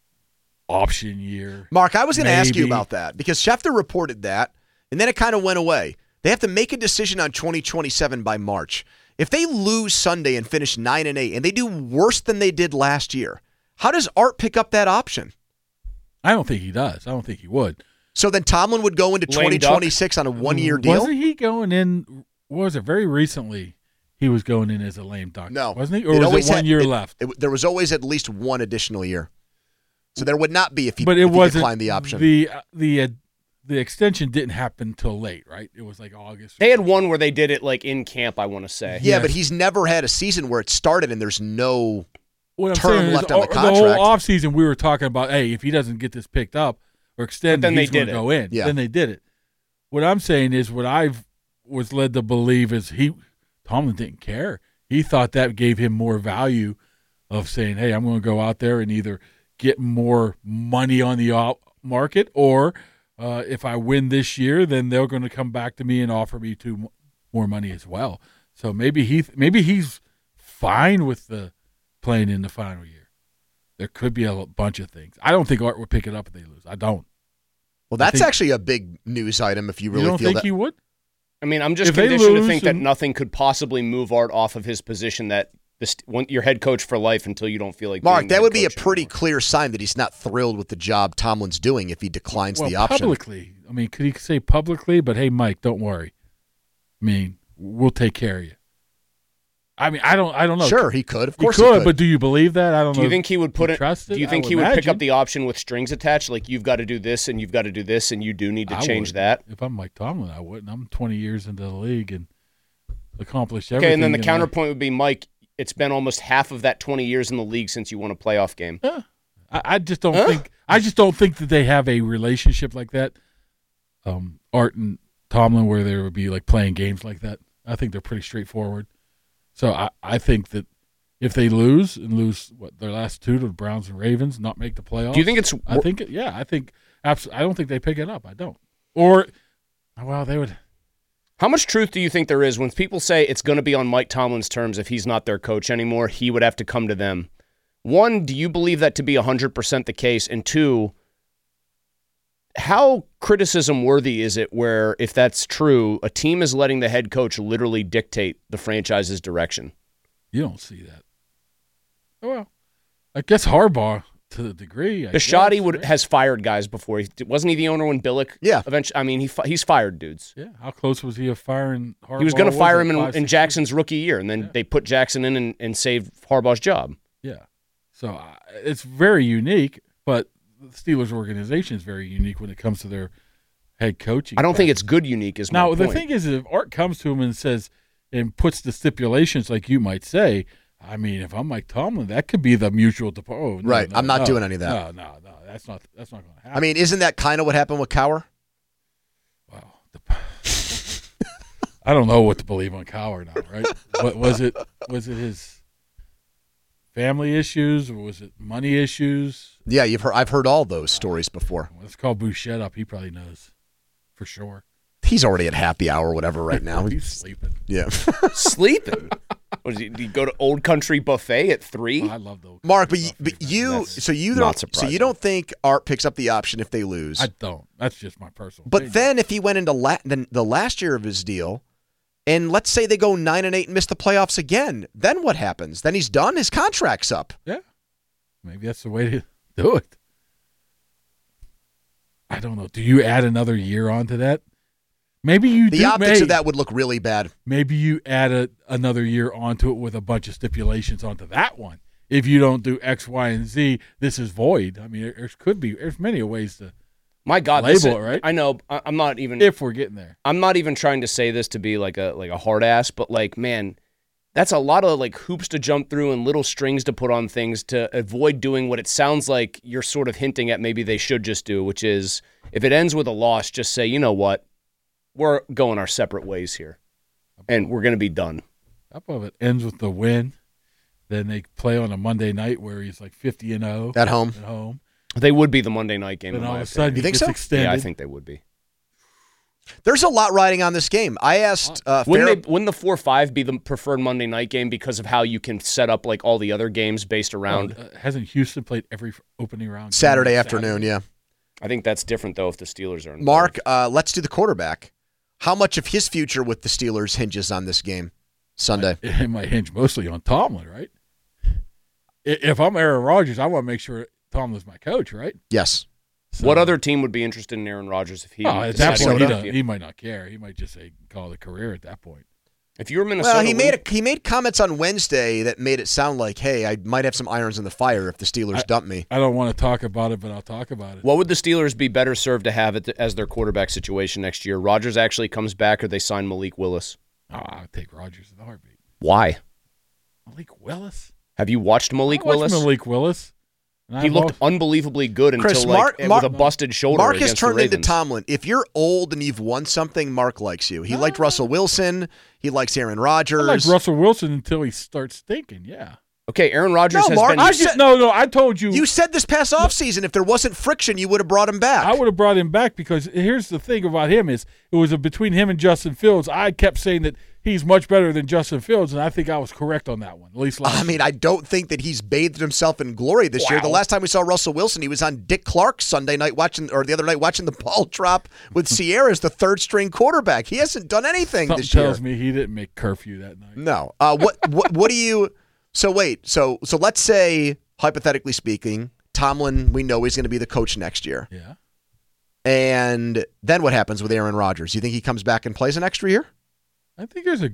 option year. Mark, I was going to ask you Maybe. about that because Schefter reported that, and then it kind of went away. They have to make a decision on twenty twenty-seven by March. If they lose Sunday and finish nine and eight, and they do worse than they did last year, how does Art pick up that option? I don't think he does. I don't think he would. So then Tomlin would go into Lame twenty twenty-six on a one-year deal? Wasn't he going in, what was it, very recently he was going in as a lame duck? No. Wasn't he? Or was always it one had- year it- left? it- there was always at least one additional year. So there would not be if he, But it if he wasn't declined the option. The, uh, the, uh, the extension didn't happen until late, right? It was like August. They had one where they did it like in camp, I want to say. yeah, but he's never had a season where it started and there's no What I'm term saying is, left on the uh, contract. The whole offseason, we were talking about, hey, if he doesn't get this picked up or extended, But then they he's going did to it. go in. Yeah. Then they did it. What I'm saying is, what I've was led to believe is he, Tomlin didn't care. He thought that gave him more value of saying, hey, I'm going to go out there and either get more money on the op- market, or uh, if I win this year, then they're going to come back to me and offer me two more money as well. So maybe he maybe he's fine with the playing in the final year. There could be a bunch of things. I don't think Art would pick it up if they lose. I don't. Well, that's think- actually a big news item if you You really don't feel think that. he would? I mean, I'm just If they conditioned to lose think that and- nothing could possibly move Art off of his position that the st- one, you're head coach for life until you don't feel like Mark, being the that head would be a coach pretty clear sign that he's not thrilled with the job Tomlin's doing if he declines Well, the option. publicly. I mean, could he say publicly, but hey, Mike, don't worry. I mean, we'll take care of you. I mean, I don't I don't know. Sure, he could. Of course he he could, could. but do you believe that? I don't Do know. you think he would put Do you it? trust Do it? you I think would he would pick imagine. up the option with strings attached? Like you've got to do this and you've got to do this and you do need to I change would. that. If I'm Mike Tomlin, I wouldn't. I'm twenty years into the league and accomplished everything. Okay, and then the I- counterpoint would be, Mike, it's been almost half of that twenty years in the league since you won a playoff game. I, I just don't Huh? think. I just don't think that they have a relationship like that. Um, Art and Tomlin, where there would be like playing games like that. I think they're pretty straightforward. So I, I think that if they lose and lose what their last two to the Browns and Ravens, not make the playoffs. Do you think it's I think it- yeah. I think absolutely. I don't think they pick it up. I don't. Or well, they would. How much truth do you think there is when people say it's going to be on Mike Tomlin's terms if he's not their coach anymore? He would have to come to them. One, do you believe that to be one hundred percent the case? And two, how criticism worthy is it where, if that's true, a team is letting the head coach literally dictate the franchise's direction? You don't see that. Well, I guess Harbaugh to the degree. I Bisciotti guess, would right? has fired guys before. He, wasn't he the owner when Billick? Yeah. Eventually, I mean, he fi- he's fired dudes. Yeah. How close was he of firing Harbaugh? He was going to fire it, him in, five, in six Jackson's rookie year, and then they put Jackson in and, and saved Harbaugh's job. years? Yeah. So uh, it's very unique, but the Steelers organization is very unique when it comes to their head coaching. I don't think it's good unique is my Now, the point. thing is, if Art comes to him and says, and puts the stipulations like you might say, I mean, if I'm Mike Tomlin, that could be the mutual. Dep- oh, no, Right, no, I'm not no, doing any of that. No, no, no. That's not. That's not going to happen. I mean, isn't that kind of what happened with Cower? I don't know what to believe on Cowher now, right? What was it? Was it his family issues or was it money issues? Yeah, you've heard. I've heard all those stories before. Let's call Bouchette up. He probably knows for sure. He's already at happy hour or whatever right now. He's sleeping. Yeah. Sleeping? What, did you go to Old Country Buffet at three? I love those. Mark, but you, but you so you not don't so surprising. you don't think Art picks up the option if they lose? I don't. That's just my personal. But opinion. then if he went into la- the, the last year of his deal, and let's say they go nine and eight and miss the playoffs again, then what happens? Then he's done. His contract's up. Yeah, maybe that's the way to do it. I don't know. Do you add another year onto that? Maybe you The do, optics may- of that would look really bad. Maybe you add a, another year onto it with a bunch of stipulations onto that one. If you don't do X, Y, and Z, this is void. I mean, there could be. There's many ways to. My God, label this is- it, right? I know. I- I'm not even. If we're getting there, I'm not even trying to say this to be like a like a hard ass, but like, man, that's a lot of like hoops to jump through and little strings to put on things to avoid doing what it sounds like you're sort of hinting at. Maybe they should just do, which is if it ends with a loss, just say, you know what, we're going our separate ways here, and we're going to be done. Top of it ends with the win. Then they play on a Monday night where he's like fifty and zero At home. At home, They would be the Monday night game. Then in all my of a sudden opinion. You think it so? gets extended. Yeah, I think they would be. There's a lot riding on this game. I asked. Uh, Wouldn't, Farrah- they, wouldn't the four five be the preferred Monday night game because of how you can set up like all the other games based around? Oh, uh, hasn't Houston played every opening round? Saturday afternoon, yeah. I think that's different though if the Steelers are involved. Mark, uh, let's do the quarterback. How much of his future with the Steelers hinges on this game Sunday? It might hinge mostly on Tomlin, right? If I'm Aaron Rodgers, I want to make sure Tomlin's my coach, right? Yes. So, What other team would be interested in Aaron Rodgers if he? Oh, at that point, he, decided- don't- he might not care. He might just say call it a career at that point. If you were Minnesota, Well, he made wouldn't- a, he made comments on Wednesday that made it sound like, hey, I might have some irons in the fire if the Steelers I- dump me. I don't want to talk about it, but I'll talk about it. What would the Steelers be better served to have it as their quarterback situation next year? Rodgers actually comes back, or they sign Malik Willis? Oh, I'll take Rodgers in a heartbeat. Why? Malik Willis? Have you watched Malik I watched Willis? Malik Willis. And He I've looked al- unbelievably good until Chris, like Mark, with Mark, a busted shoulder. Mark has against the turned into Ravens. Tomlin. If you're old and you've won something, Mark likes you. He liked Russell Wilson. He likes Aaron Rodgers. I like Russell Wilson until he starts stinking, yeah. Okay, Aaron Rodgers No, has Mark, been. you I just, said- no, no, I told you. You said this past offseason, if there wasn't friction, you would have brought him back. I would have brought him back because here's the thing about him is it was a, between him and Justin Fields. I kept saying that he's much better than Justin Fields, and I think I was correct on that one. At least last I mean, I don't think that he's bathed himself in glory this year. The Wow. last time we saw Russell Wilson, he was on Dick Clark Sunday night watching, or the other night watching the ball drop with Sierra as the third string quarterback. He hasn't done anything Something this year. tells me he didn't make curfew that night. No. Uh, what, what what do you? So wait. So so let's say hypothetically speaking, Tomlin, we know he's going to be the coach next year. Yeah. And then what happens with Aaron Rodgers? You think he comes back and plays an extra year? I think there's a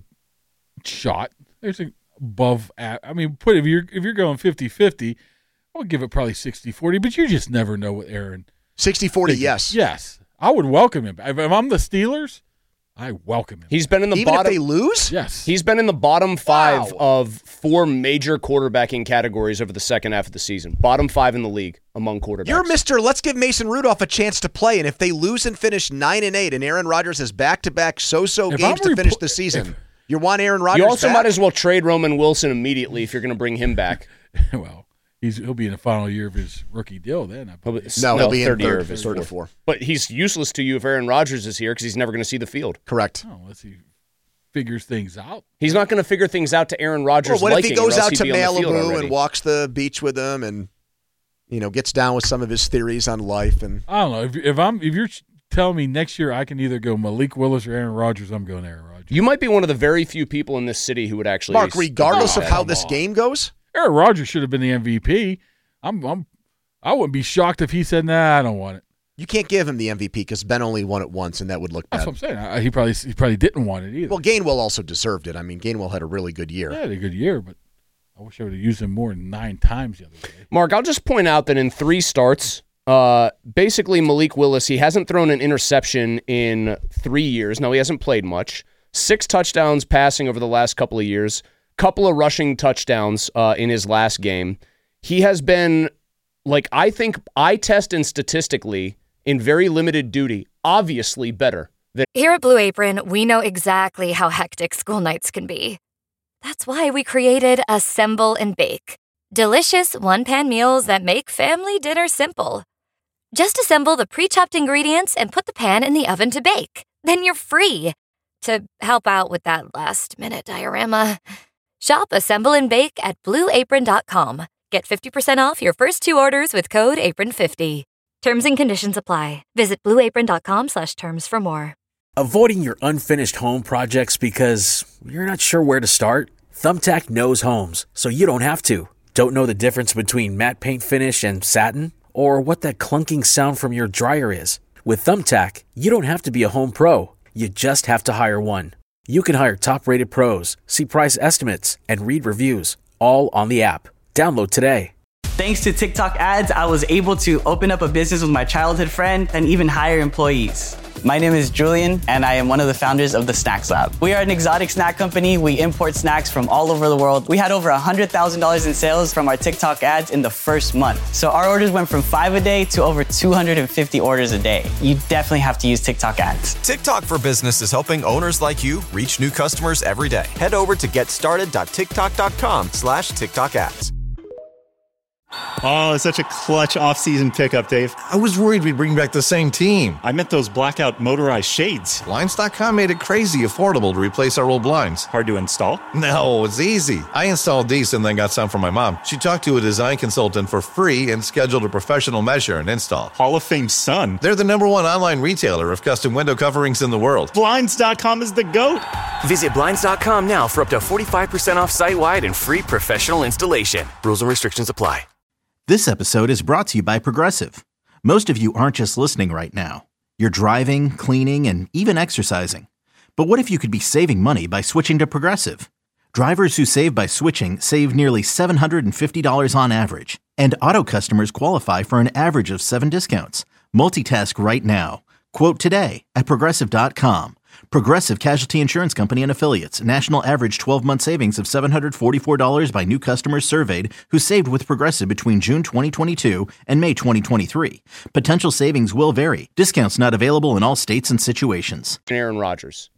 shot. There's a above. a- I mean, put if you're if you're going fifty-fifty, I would give it probably sixty-forty, but you just never know with Aaron. sixty forty, thinking. yes. Yes. I would welcome him. If, if I'm the Steelers, I welcome him. He's been in the Even bottom. if they lose? Yes. He's been in the bottom five Wow. of four major quarterbacking categories over the second half of the season. Bottom five in the league among quarterbacks. You're Mister Let's give Mason Rudolph a chance to play, and if they lose and finish nine and eight, and Aaron Rodgers has back-to-back so-so If games I'm to finish repo- the season, if- you want Aaron Rodgers You also back? might as well trade Roman Wilson immediately if you're going to bring him back. well, he's he'll be in the final year of his rookie deal then. I believe. No, he'll be in third year third, of his third or fourth. four. But he's useless to you if Aaron Rodgers is here because he's never going to see the field. Correct. Oh, unless he figures things out. He's not going to figure things out to Aaron Rodgers' Well, what if he liking, or goes else out he'd to be on the field Malibu already. and walks the beach with them and, you know, gets down with some of his theories on life? And I don't know if if I'm if you're telling me next year I can either go Malik Willis or Aaron Rodgers, I'm going Aaron Rodgers. You might be one of the very few people in this city who would actually. Mark, regardless Oh, of how come this on. game goes, Aaron Rodgers should have been the M V P. I'm I'm I wouldn't be shocked if he said, "Nah, I don't want it." you can't give him the M V P because Ben only won it once, and that would look That's bad. what I'm saying. I, he probably he probably didn't want it either. Well, Gainwell also deserved it. I mean, Gainwell had a really good year. Yeah, he had a good year, but I wish I would have used him more than nine times the other day. Mark, I'll just point out that in three starts, uh, basically Malik Willis, he hasn't thrown an interception in three years. No, he hasn't played much. Six touchdowns passing over the last couple of years. Couple of rushing touchdowns uh, in his last game. He has been, like, I think eye test and statistically, in very limited duty, obviously better than. Here at Blue Apron, we know exactly how hectic school nights can be. That's why we created Assemble and Bake. Delicious one-pan meals that make family dinner simple. Just assemble the pre-chopped ingredients and put the pan in the oven to bake. Then you're free to help out with that last-minute diorama. Shop Assemble and Bake at blue apron dot com. Get fifty percent off your first two orders with code apron fifty. Terms and conditions apply. Visit blue apron dot com slash terms for more. Avoiding your unfinished home projects because you're not sure where to start? Thumbtack knows homes, so you don't have to. Don't know the difference between matte paint finish and satin? Or what that clunking sound from your dryer is? With Thumbtack, you don't have to be a home pro. You just have to hire one. You can hire top-rated pros, see price estimates, and read reviews, all on the app. Download today. Thanks to TikTok ads, I was able to open up a business with my childhood friend and even hire employees. My name is Julian, and I am one of the founders of the Snacks Lab. We are an exotic snack company. We import snacks from all over the world. We had over one hundred thousand dollars in sales from our TikTok ads in the first month. So our orders went from five a day to over two hundred fifty orders a day. You definitely have to use TikTok ads. TikTok for Business is helping owners like you reach new customers every day. Head over to getstarted dot tiktok dot com slash TikTok ads. Oh, such a clutch off-season pickup, Dave. I was worried we'd bring back the same team. I meant those blackout motorized shades. Blinds dot com made it crazy affordable to replace our old blinds. Hard to install? No, it's easy. I installed these and then got some from my mom. She talked to a design consultant for free and scheduled a professional measure and install. Hall of Fame son. They're the number one online retailer of custom window coverings in the world. Blinds dot com is the GOAT. Visit Blinds dot com now for up to forty-five percent off site-wide and free professional installation. Rules and restrictions apply. This episode is brought to you by Progressive. Most of you aren't just listening right now. You're driving, cleaning, and even exercising. But what if you could be saving money by switching to Progressive? Drivers who save by switching save nearly seven hundred fifty dollars on average. And auto customers qualify for an average of seven discounts. Multitask right now. Quote today at Progressive dot com. Progressive Casualty Insurance Company and Affiliates. National average twelve-month savings of seven hundred forty-four dollars by new customers surveyed who saved with Progressive between June twenty twenty-two and May twenty twenty-three. Potential savings will vary. Discounts not available in all states and situations. Aaron Rodgers.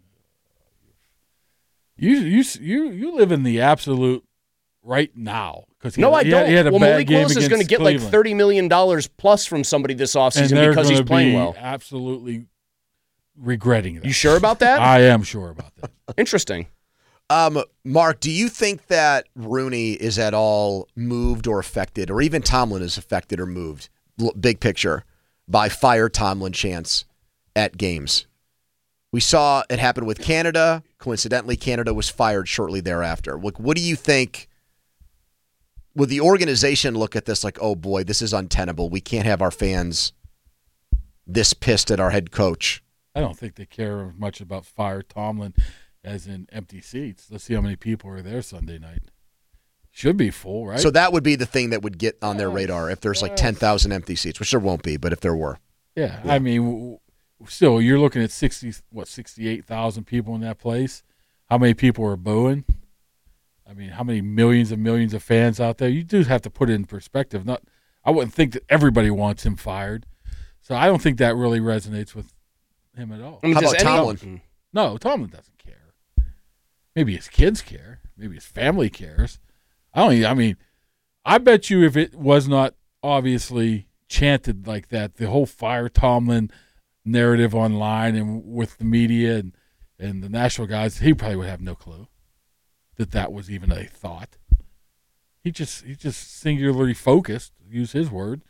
You you you you live in the absolute right now. No, I he don't. Had, he had a well, bad Malik game Willis is going to get Cleveland. like thirty million dollars plus from somebody this offseason and because he's playing be well. Absolutely regretting that. You sure about that? I am sure about that. Interesting. Um, Mark, do you think that Rooney is at all moved or affected, or even Tomlin is affected or moved, l- big picture, by fire Tomlin chants at games? We saw it happen with Canada. Coincidentally, Canada was fired shortly thereafter. What, what do you think? Would the organization look at this like, oh boy, this is untenable. We can't have our fans this pissed at our head coach? I don't think they care much about fire Tomlin as in empty seats. Let's see how many people are there Sunday night. Should be full, right? So that would be the thing that would get on their radar if there's like ten thousand empty seats, which there won't be, but if there were. Yeah, yeah. I mean, w- still, you're looking at sixty, what, sixty-eight thousand people in that place. How many people are booing? I mean, how many millions and millions of fans out there? You do have to put it in perspective. Not, I wouldn't think that everybody wants him fired. So I don't think that really resonates with him at all. I mean, How about Tomlin? Tomlin? No, Tomlin doesn't care. Maybe his kids care. Maybe his family cares. I don't. I mean, I bet you if it was not obviously chanted like that, the whole fire Tomlin narrative online and with the media and, and the national guys, he probably would have no clue that that was even a thought. He just he just singularly focused, use his word,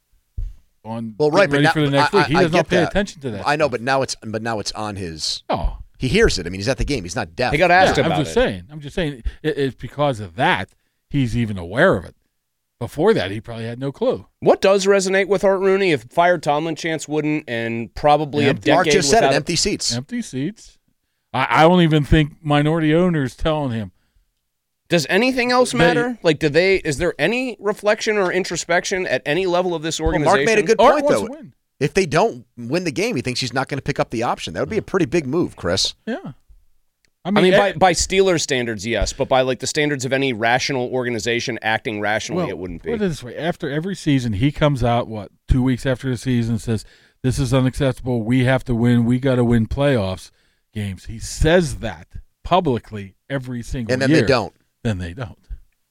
on well, right, ready but now, for the next I, week. He I, does I not pay that. attention to that. I know, stuff. but now it's but now it's on his. Oh, he hears it. I mean, he's at the game. He's not deaf. He got asked yeah, about I'm just it. saying. I'm just saying it, it's because of that he's even aware of it. Before that, he probably had no clue. What does resonate with Art Rooney? If fired Tomlin chants wouldn't, and probably Yeah, a decade Mark just said it, without- empty seats. Empty seats. I, I don't even think minority owners telling him. Does anything else They- matter? Like, do they? Is there any reflection or introspection at any level of this Well, organization? Mark made a good Art point, wants though. to win. If they don't win the game, he thinks he's not going to pick up the option. That would be a pretty big move, Chris. Yeah. I mean, eh, by, by Steelers standards, yes, but by like the standards of any rational organization acting rationally, well, it wouldn't be. Put it this way: after every season, he comes out what two weeks after the season and says, "This is unacceptable. We have to win. We got to win playoffs games." He says that publicly every single And then year. they don't. Then they don't.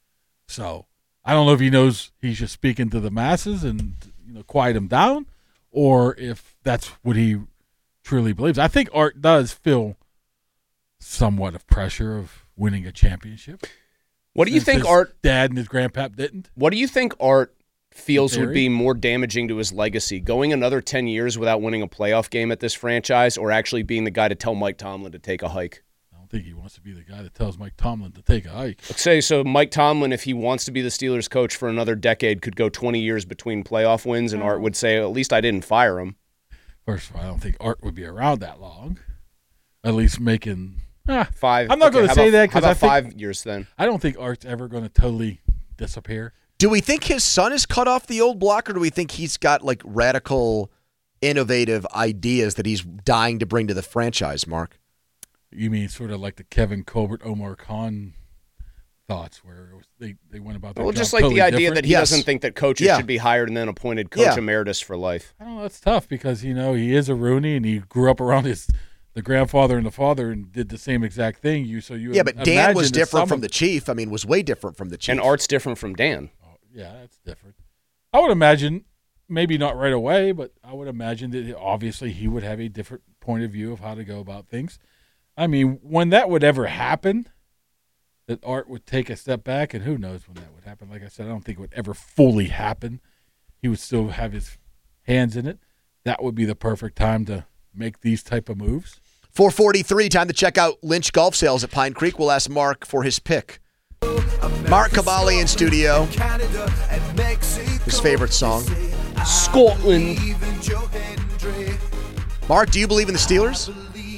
So I don't know if he knows he's just speaking to the masses and you know quiet them down, or if that's what he truly believes. I think Art does feel somewhat of pressure of winning a championship. What do you Since think his Art dad and his grandpap didn't? What do you think Art feels In would theory? be more damaging to his legacy? Going another ten years without winning a playoff game at this franchise, or actually being the guy to tell Mike Tomlin to take a hike? I don't think he wants to be the guy that tells Mike Tomlin to take a hike. Let's say so. Mike Tomlin, if he wants to be the Steelers coach for another decade, could go twenty years between playoff wins, and Art would say, "At least I didn't fire him." First of all, I don't think Art would be around that long. At least making ah, Five. I'm not okay, going to how say about- that how because about I think, five years then. I don't think Art's ever going to totally disappear. Do we think his son is cut off the old block, or do we think he's got like radical, innovative ideas that he's dying to bring to the franchise, Mark? You mean sort of like the Kevin Colbert, Omar Khan thoughts, where it was, they, they went about their Well, job just like totally the idea different? that he Yes. doesn't think that coaches Yeah. should be hired and then appointed coach Yeah. emeritus for life. I don't know. That's tough because you know he is a Rooney and he grew up around his the grandfather and the father and did the same exact thing. You so you Yeah, but Dan imagine was that different some from of- the chief. I mean, was way different from the chief. And Art's different from Dan. Yeah, that's different. I would imagine, maybe not right away, but I would imagine that obviously he would have a different point of view of how to go about things. I mean, when that would ever happen, that Art would take a step back, and who knows when that would happen. Like I said, I don't think it would ever fully happen. He would still have his hands in it. That would be the perfect time to make these type of moves. four forty-three, time to check out Lynch Golf Sales at Pine Creek. We'll ask Mark for his pick. Mark Cavalli in studio. His favorite song. Scotland. Mark, do you believe in the Steelers?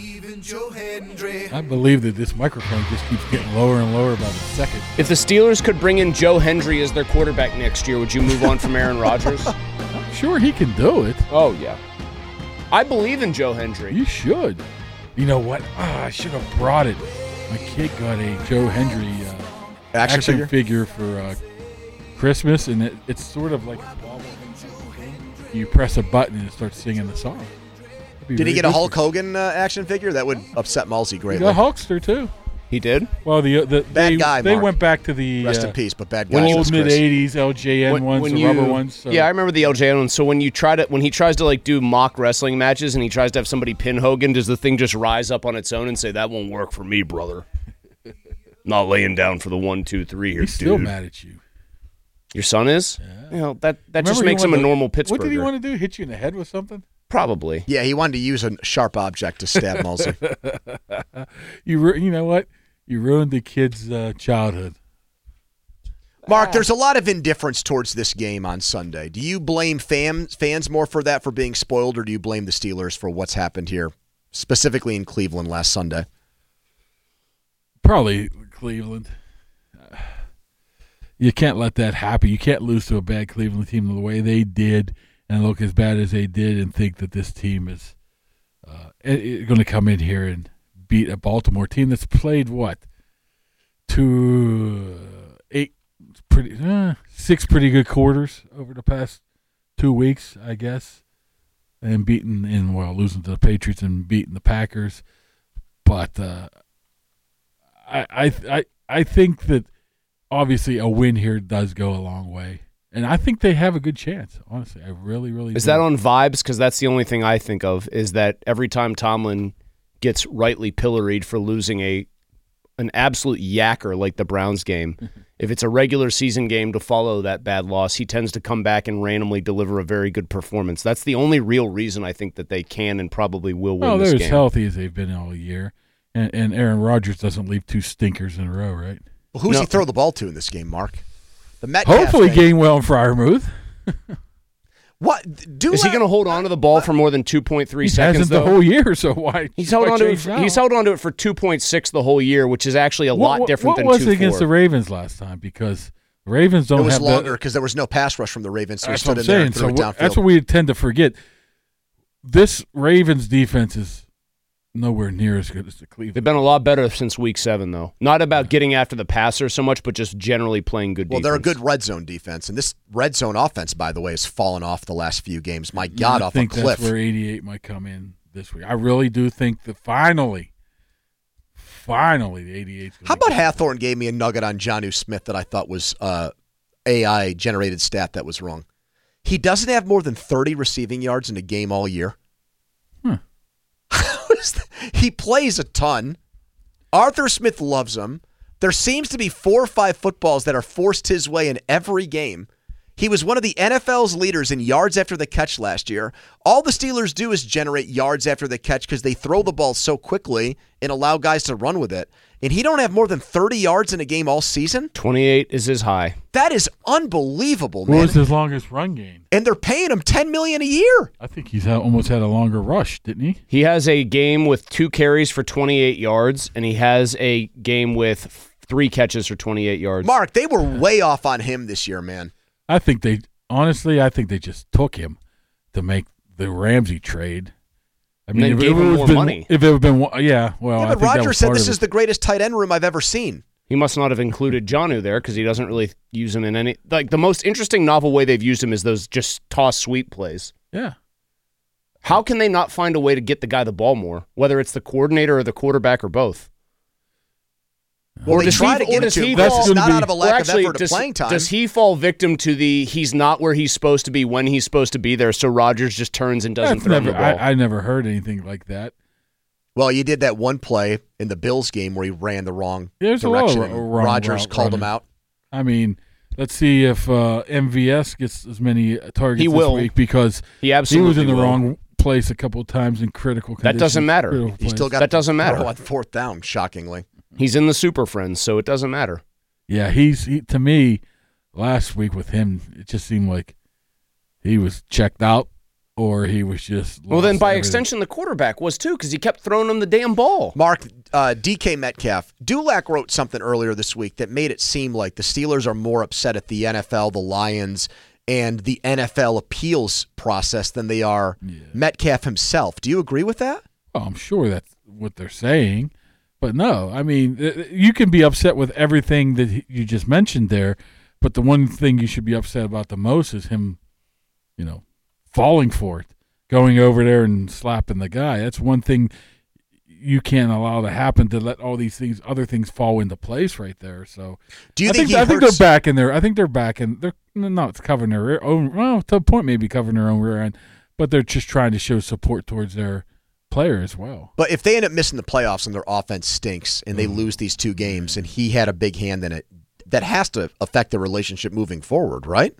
I believe that this microphone just keeps getting lower and lower by the second. If the Steelers could bring in Joe Hendry as their quarterback next year, would you move on from Aaron Rodgers? I'm sure he can do it. Oh, yeah. I believe in Joe Hendry. You should. You know what? Oh, I should have brought it. My kid got a Joe Hendry uh, action, action figure? figure for uh, Christmas, and it, it's sort of like a bobble thing. You press a button and it starts singing the song. Did he get a Hulk Hogan uh, action figure? That would upset Malsey He greatly. got Hulkster, too. He did? Well, the, the Bad they, guy, they Mark. went back to the Rest uh, in peace, but bad guy. old mid-eighties L J N When- ones, when the you- rubber ones. So. Yeah, I remember the L J N ones. So when you try to, when he tries to like do mock wrestling matches and he tries to have somebody pin Hogan, does the thing just rise up on its own and say, "That won't work for me, brother"? Not laying down for the one, two, three here, He's dude. still mad at you. Your son is? Yeah. You know, that that just Remember he makes him a wanted to- normal Pittsburgher. What did he want to do? Hit you in the head with something? Probably. Yeah, he wanted to use a sharp object to stab Malsey. you ru- you know what? You ruined the kid's uh, childhood. Mark, there's a lot of indifference towards this game on Sunday. Do you blame fans fans more for that, for being spoiled, or do you blame the Steelers for what's happened here, specifically in Cleveland last Sunday? Probably Cleveland. You can't let that happen. You can't lose to a bad Cleveland team the way they did and look as bad as they did and think that this team is uh, going to come in here and beat a Baltimore team that's played, what, two, uh, eight, pretty, uh, six pretty good quarters over the past two weeks, I guess, and beating, and well, losing to the Patriots and beating the Packers. But uh, I, I, I, I think that obviously a win here does go a long way. And I think they have a good chance, honestly. I really, really Is do. that on vibes? Because that's the only thing I think of, is that every time Tomlin gets rightly pilloried for losing a an absolute yacker like the Browns game, if it's a regular season game to follow that bad loss, he tends to come back and randomly deliver a very good performance. That's the only real reason I think that they can and probably will win well, this they're game. as healthy as they've been all year. And, and Aaron Rodgers doesn't leave two stinkers in a row, right? Well, who's No. he throw the ball to in this game, Mark? The Metcalf Hopefully thing. Gainwell and Friermuth. What do Is he going to hold on to the ball for more than two point three He seconds? hasn't the though? whole year, so why? He's held why on to it. change For, now? he's held on to it for two point six the whole year, which is actually a What- lot what- different what than was two it against four. the Ravens last time? Because the Ravens don't It was have longer the, because there was no pass rush from the Ravens, so he That's stood what I'm in there saying. and threw So it what- downfield. that's what we tend to forget. This Ravens defense is nowhere near as good as the Cleveland. They've been a lot better since week seven, though. Not about getting after the passer so much, but just generally playing good Well, defense. they're a good red zone defense, and this red zone offense, by the way, has fallen off the last few games. My God, I off think a cliff. that's where eighty-eight might come in this week. I really do think that finally, finally, the eighty-eight. How about Hathorne gave me a nugget on Jonnu Smith that I thought was uh, A I-generated stat that was wrong. He doesn't have more than thirty receiving yards in a game all year. Hmm. He plays a ton. Arthur Smith loves him. There seems to be four or five footballs that are forced his way in every game. He was one of the N F L's leaders in yards after the catch last year. All the Steelers do is generate yards after the catch because they throw the ball so quickly and allow guys to run with it. And he don't have more than thirty yards in a game all season? twenty-eight is his high. That is unbelievable, What man. was his longest run game? And they're paying him ten million dollars a year. I think he's had, almost had a longer rush, didn't he? He has a game with two carries for twenty-eight yards, and he has a game with three catches for twenty-eight yards. Mark, they were way off on him this year, man. I think they honestly, I think they just took him to make the Ramsey trade. I And then if gave it him was more been, money. If it had been, one- yeah, well, yeah, I but think that Roger was said part this of is it. the greatest tight end room I've ever seen. He must not have included Jonnu there because he doesn't really use him in any. Like the most interesting novel way they've used him is those just toss sweep plays. Yeah. How can they not find a way to get the guy the ball more, whether it's the coordinator or the quarterback or both? Well, or they does try he, to get or does into he it, but fall, it's not out of a lack or actually, of effort does, of playing time. Does he fall victim to the he's not where he's supposed to be when he's supposed to be there, so Rodgers just turns and doesn't That's throw never, him the ball? I, I never heard anything like that. Well, you did that one play in the Bills game where he ran the wrong There's direction. a lot of wrong Rodgers route called him running. out. I mean, let's see if uh, M V S gets as many targets He this will. week because He absolutely was in the will. wrong place a couple of times in critical That conditions. doesn't matter. critical He still plays. got That doesn't matter. throw on fourth down, shockingly. He's in the Super Friends, so it doesn't matter. Yeah, he's he, to me last week with him. It just seemed like he was checked out, or he was just Well, then lost by everything. extension, the quarterback was too, because he kept throwing him the damn ball. Mark, uh, D K Metcalf, Dulac wrote something earlier this week that made it seem like the Steelers are more upset at the N F L, the Lions, and the N F L appeals process than they are Metcalf himself. Do you agree with that? Oh, I'm sure that's what they're saying, but no. I mean, uh, you can be upset with everything that he- you just mentioned there, but the one thing you should be upset about the most is him, you know, falling for it, going over there and slapping the guy. That's one thing you can't allow to happen, to let all these things, other things fall into place right there. So, Do you I think think, he I think hurts- they're back in there. I think they're back in. They're not covering their rear, own. Well, to a point, maybe covering their own rear end, but they're just trying to show support towards their player as well. But if they end up missing the playoffs and their offense stinks and they Mm. lose these two games and he had a big hand in it, that has to affect the relationship moving forward, right?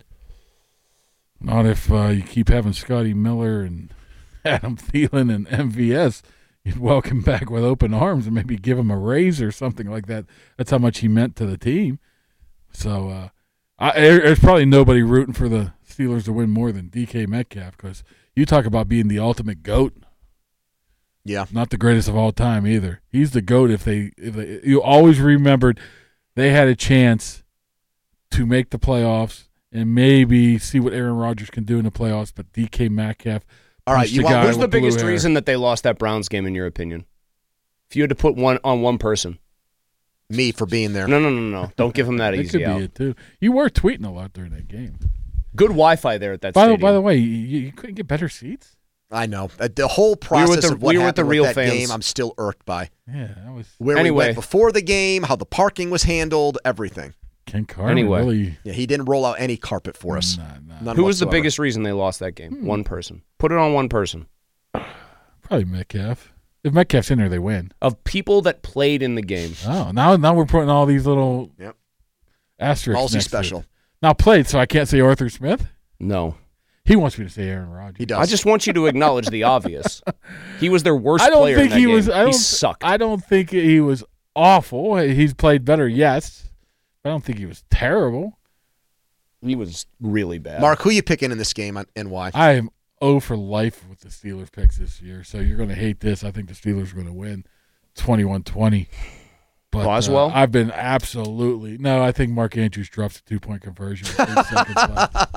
Not if uh, you keep having Scotty Miller and Adam Thielen and M V S. You'd welcome back with open arms and maybe give him a raise or something like that. That's how much he meant to the team. So uh, I, there's probably nobody rooting for the Steelers to win more than D K Metcalf, because you talk about being the ultimate GOAT. Yeah. Not the greatest of all time either. He's the GOAT if they if they, you always remembered they had a chance to make the playoffs and maybe see what Aaron Rodgers can do in the playoffs, but D K Metcalf. All right, punched you the want- guy Who's the with blue biggest hair. reason that they lost that Browns game, in your opinion? If you had to put one on one person. Me for being there. No, no, no, no. Don't give him that That easy could out. be it too. You were tweeting a lot during that game. Good Wi-Fi there at that By the, stadium. by the way, you, you couldn't get better seats. I know. Uh, The whole process We were with the- of what we were with the happened real with that fans. game, I'm still irked by. Yeah, that was Where we Anyway. went before the game, how the parking was handled, everything. Ken Carter Anyway. really. Yeah, he didn't roll out any carpet for us. None Who was the whatsoever. biggest reason they lost that game? One person. Put it on one person. Probably Metcalf. If Metcalf's in there, they win. Of people that played in the game. Oh, now now we're putting all these little Yep. asterisks. Ballsy next to it. special. Now played, so I can't say Arthur Smith. No. He wants me to say Aaron Rodgers. He does. I just want you to acknowledge the obvious. He was their worst I don't player think in that he game. was. I don't, he sucked. I don't think he was awful. He's played better, yes. I don't think he was terrible. He was really bad. Mark, who you picking in this game and why? I am oh for life with the Steelers picks this year, so you're going to hate this. I think the Steelers are going to win twenty-one twenty. But Boswell? uh, I've been absolutely no. I think Mark Andrews drops a two point conversion with eight seconds left.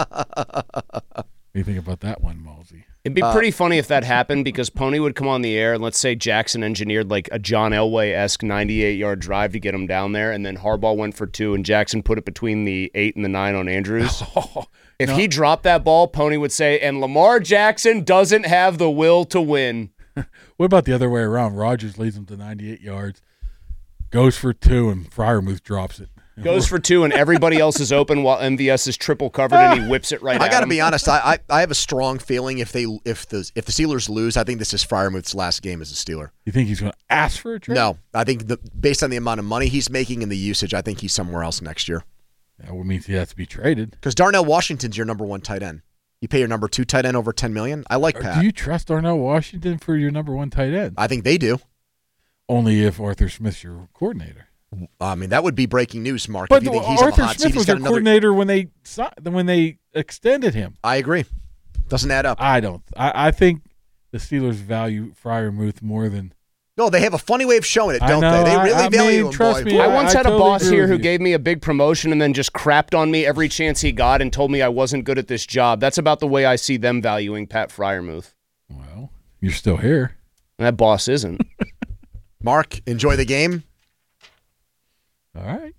What do you think about that one, Malsey? It'd be pretty funny if that happened, because Pony would come on the air and let's say Jackson engineered like a John Elway-esque ninety-eight yard drive to get him down there, and then Harbaugh went for two and Jackson put it between the eight and the nine on Andrews. If No. he dropped that ball, Pony would say, and Lamar Jackson doesn't have the will to win. What about the other way around? Rodgers leads him to ninety-eight yards, goes for two, and Freiermuth drops it. Goes for two, and everybody else is open while M V S is triple covered, and he whips it right I at got to him. be honest. I, I I have a strong feeling if they if the if the Steelers lose, I think this is Freiermuth's last game as a Steeler. You think he's going to ask for a trade? No, I think the, based on the amount of money he's making and the usage, I think he's somewhere else next year. That would mean he has to be traded. Because Darnell Washington's your number one tight end. You pay your number two tight end over ten million. I like Pat. Do you trust Darnell Washington for your number one tight end? I think they do. Only if Arthur Smith's your coordinator. I mean, that would be breaking news, Mark. But if you think he's on the Arthur hot seat, Smith he's was got their another. coordinator when they si- when they extended him. I agree. Doesn't add up. I don't. I, I think the Steelers value Freiermuth more than. No, they have a funny way of showing it, I don't know, they? They I- really I value mean, him, trust boy. me, I I- once I had a totally boss agree here with who you. gave me a big promotion and then just crapped on me every chance he got and told me I wasn't good at this job. That's about the way I see them valuing Pat Freiermuth. Well, you're still here. And that boss isn't. Mark, enjoy the game. All right.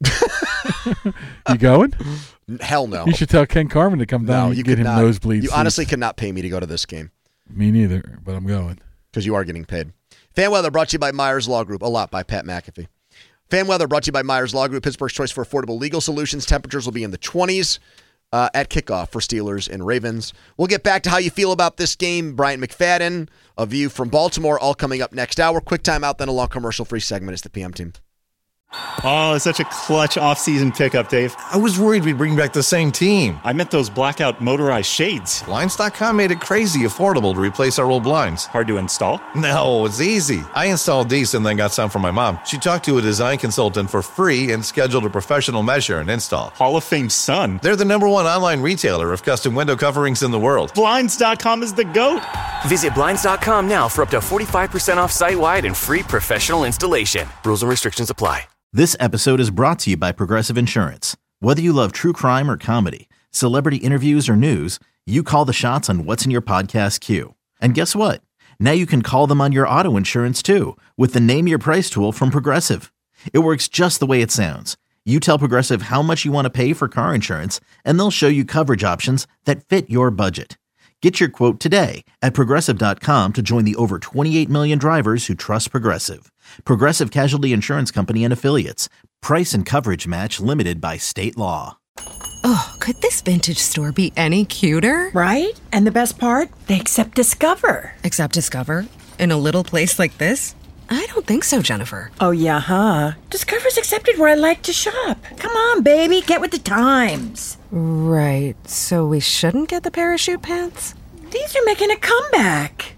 You going? Hell no. You should tell Ken Carmen to come down No, and you get could him not. nosebleed You seats. honestly could not pay me to go to this game. Me neither, but I'm going. Because you are getting paid. Fan weather brought to you by Myers Law Group. A lot by Pat McAfee. Fan weather brought to you by Myers Law Group, Pittsburgh's choice for affordable legal solutions. Temperatures will be in the twenties uh, at kickoff for Steelers and Ravens. We'll get back to how you feel about this game. Bryant McFadden, a view from Baltimore, all coming up next hour. Quick time out, then a long commercial-free segment. It's the P M Team. Oh, such a clutch off-season pickup, Dave. I was worried we'd bring back the same team. I meant those blackout motorized shades. Blinds dot com made it crazy affordable to replace our old blinds. Hard to install? No, it's easy. I installed these and then got some from my mom. She talked to a design consultant for free and scheduled a professional measure and install. Hall of Fame son. They're the number one online retailer of custom window coverings in the world. Blinds dot com is the GOAT. Visit Blinds dot com now for up to forty-five percent off site-wide and free professional installation. Rules and restrictions apply. This episode is brought to you by Progressive Insurance. Whether you love true crime or comedy, celebrity interviews or news, you call the shots on what's in your podcast queue. And guess what? Now you can call them on your auto insurance too with the Name Your Price tool from Progressive. It works just the way it sounds. You tell Progressive how much you want to pay for car insurance, and they'll show you coverage options that fit your budget. Get your quote today at Progressive dot com to join the over twenty-eight million drivers who trust Progressive. Progressive Casualty Insurance Company and Affiliates. Price and coverage match limited by state law. Oh, could this vintage store be any cuter? Right? And the best part? They accept Discover. Accept Discover? In a little place like this? I don't think so, Jennifer. Oh, yeah, huh? Discover's accepted where I like to shop. Come on, baby, get with the times. Right, so we shouldn't get the parachute pants? These are making a comeback.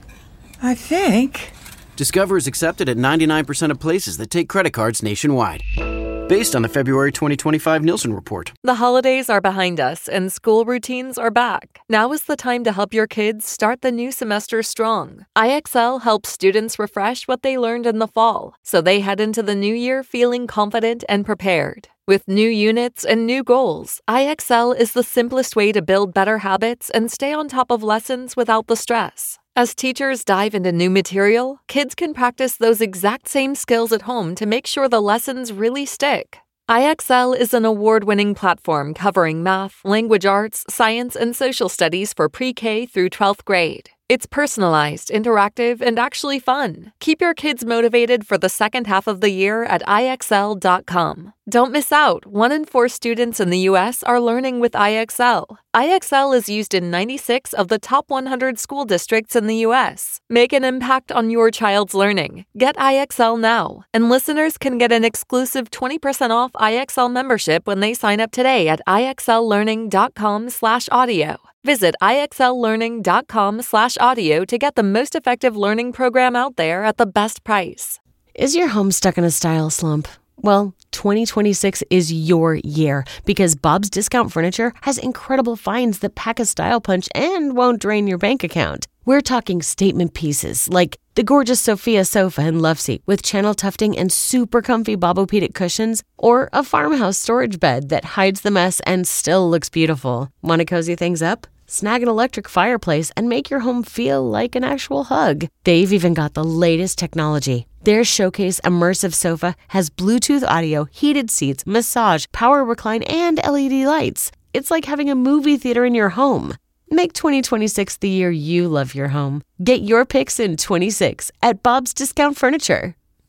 I think. Discover is accepted at ninety-nine percent of places that take credit cards nationwide. Based on the February twenty twenty-five Nielsen report. The holidays are behind us and school routines are back. Now is the time to help your kids start the new semester strong. I X L helps students refresh what they learned in the fall, so they head into the new year feeling confident and prepared. With new units and new goals, I X L is the simplest way to build better habits and stay on top of lessons without the stress. As teachers dive into new material, kids can practice those exact same skills at home to make sure the lessons really stick. I X L is an award-winning platform covering math, language arts, science, and social studies for pre-K through twelfth grade. It's personalized, interactive, and actually fun. Keep your kids motivated for the second half of the year at I X L dot com. Don't miss out. One in four students in the U S are learning with I X L. I X L is used in ninety-six of the top one hundred school districts in the U S. Make an impact on your child's learning. Get I X L now. And listeners can get an exclusive twenty percent off I X L membership when they sign up today at I X L learning dot com slash audio. Visit I X L learning dot com slash audio to get the most effective learning program out there at the best price. Is your home stuck in a style slump? Well, twenty twenty-six is your year because Bob's Discount Furniture has incredible finds that pack a style punch and won't drain your bank account. We're talking statement pieces like the gorgeous Sophia sofa and love seat with channel tufting and super comfy Bobopedic cushions, or a farmhouse storage bed that hides the mess and still looks beautiful. Want to cozy things up? Snag an electric fireplace and make your home feel like an actual hug. They've even got the latest technology. Their Showcase Immersive Sofa has Bluetooth audio, heated seats, massage, power recline, and L E D lights. It's like having a movie theater in your home. Make twenty twenty-six the year you love your home. Get your picks in twenty-six at Bob's Discount Furniture.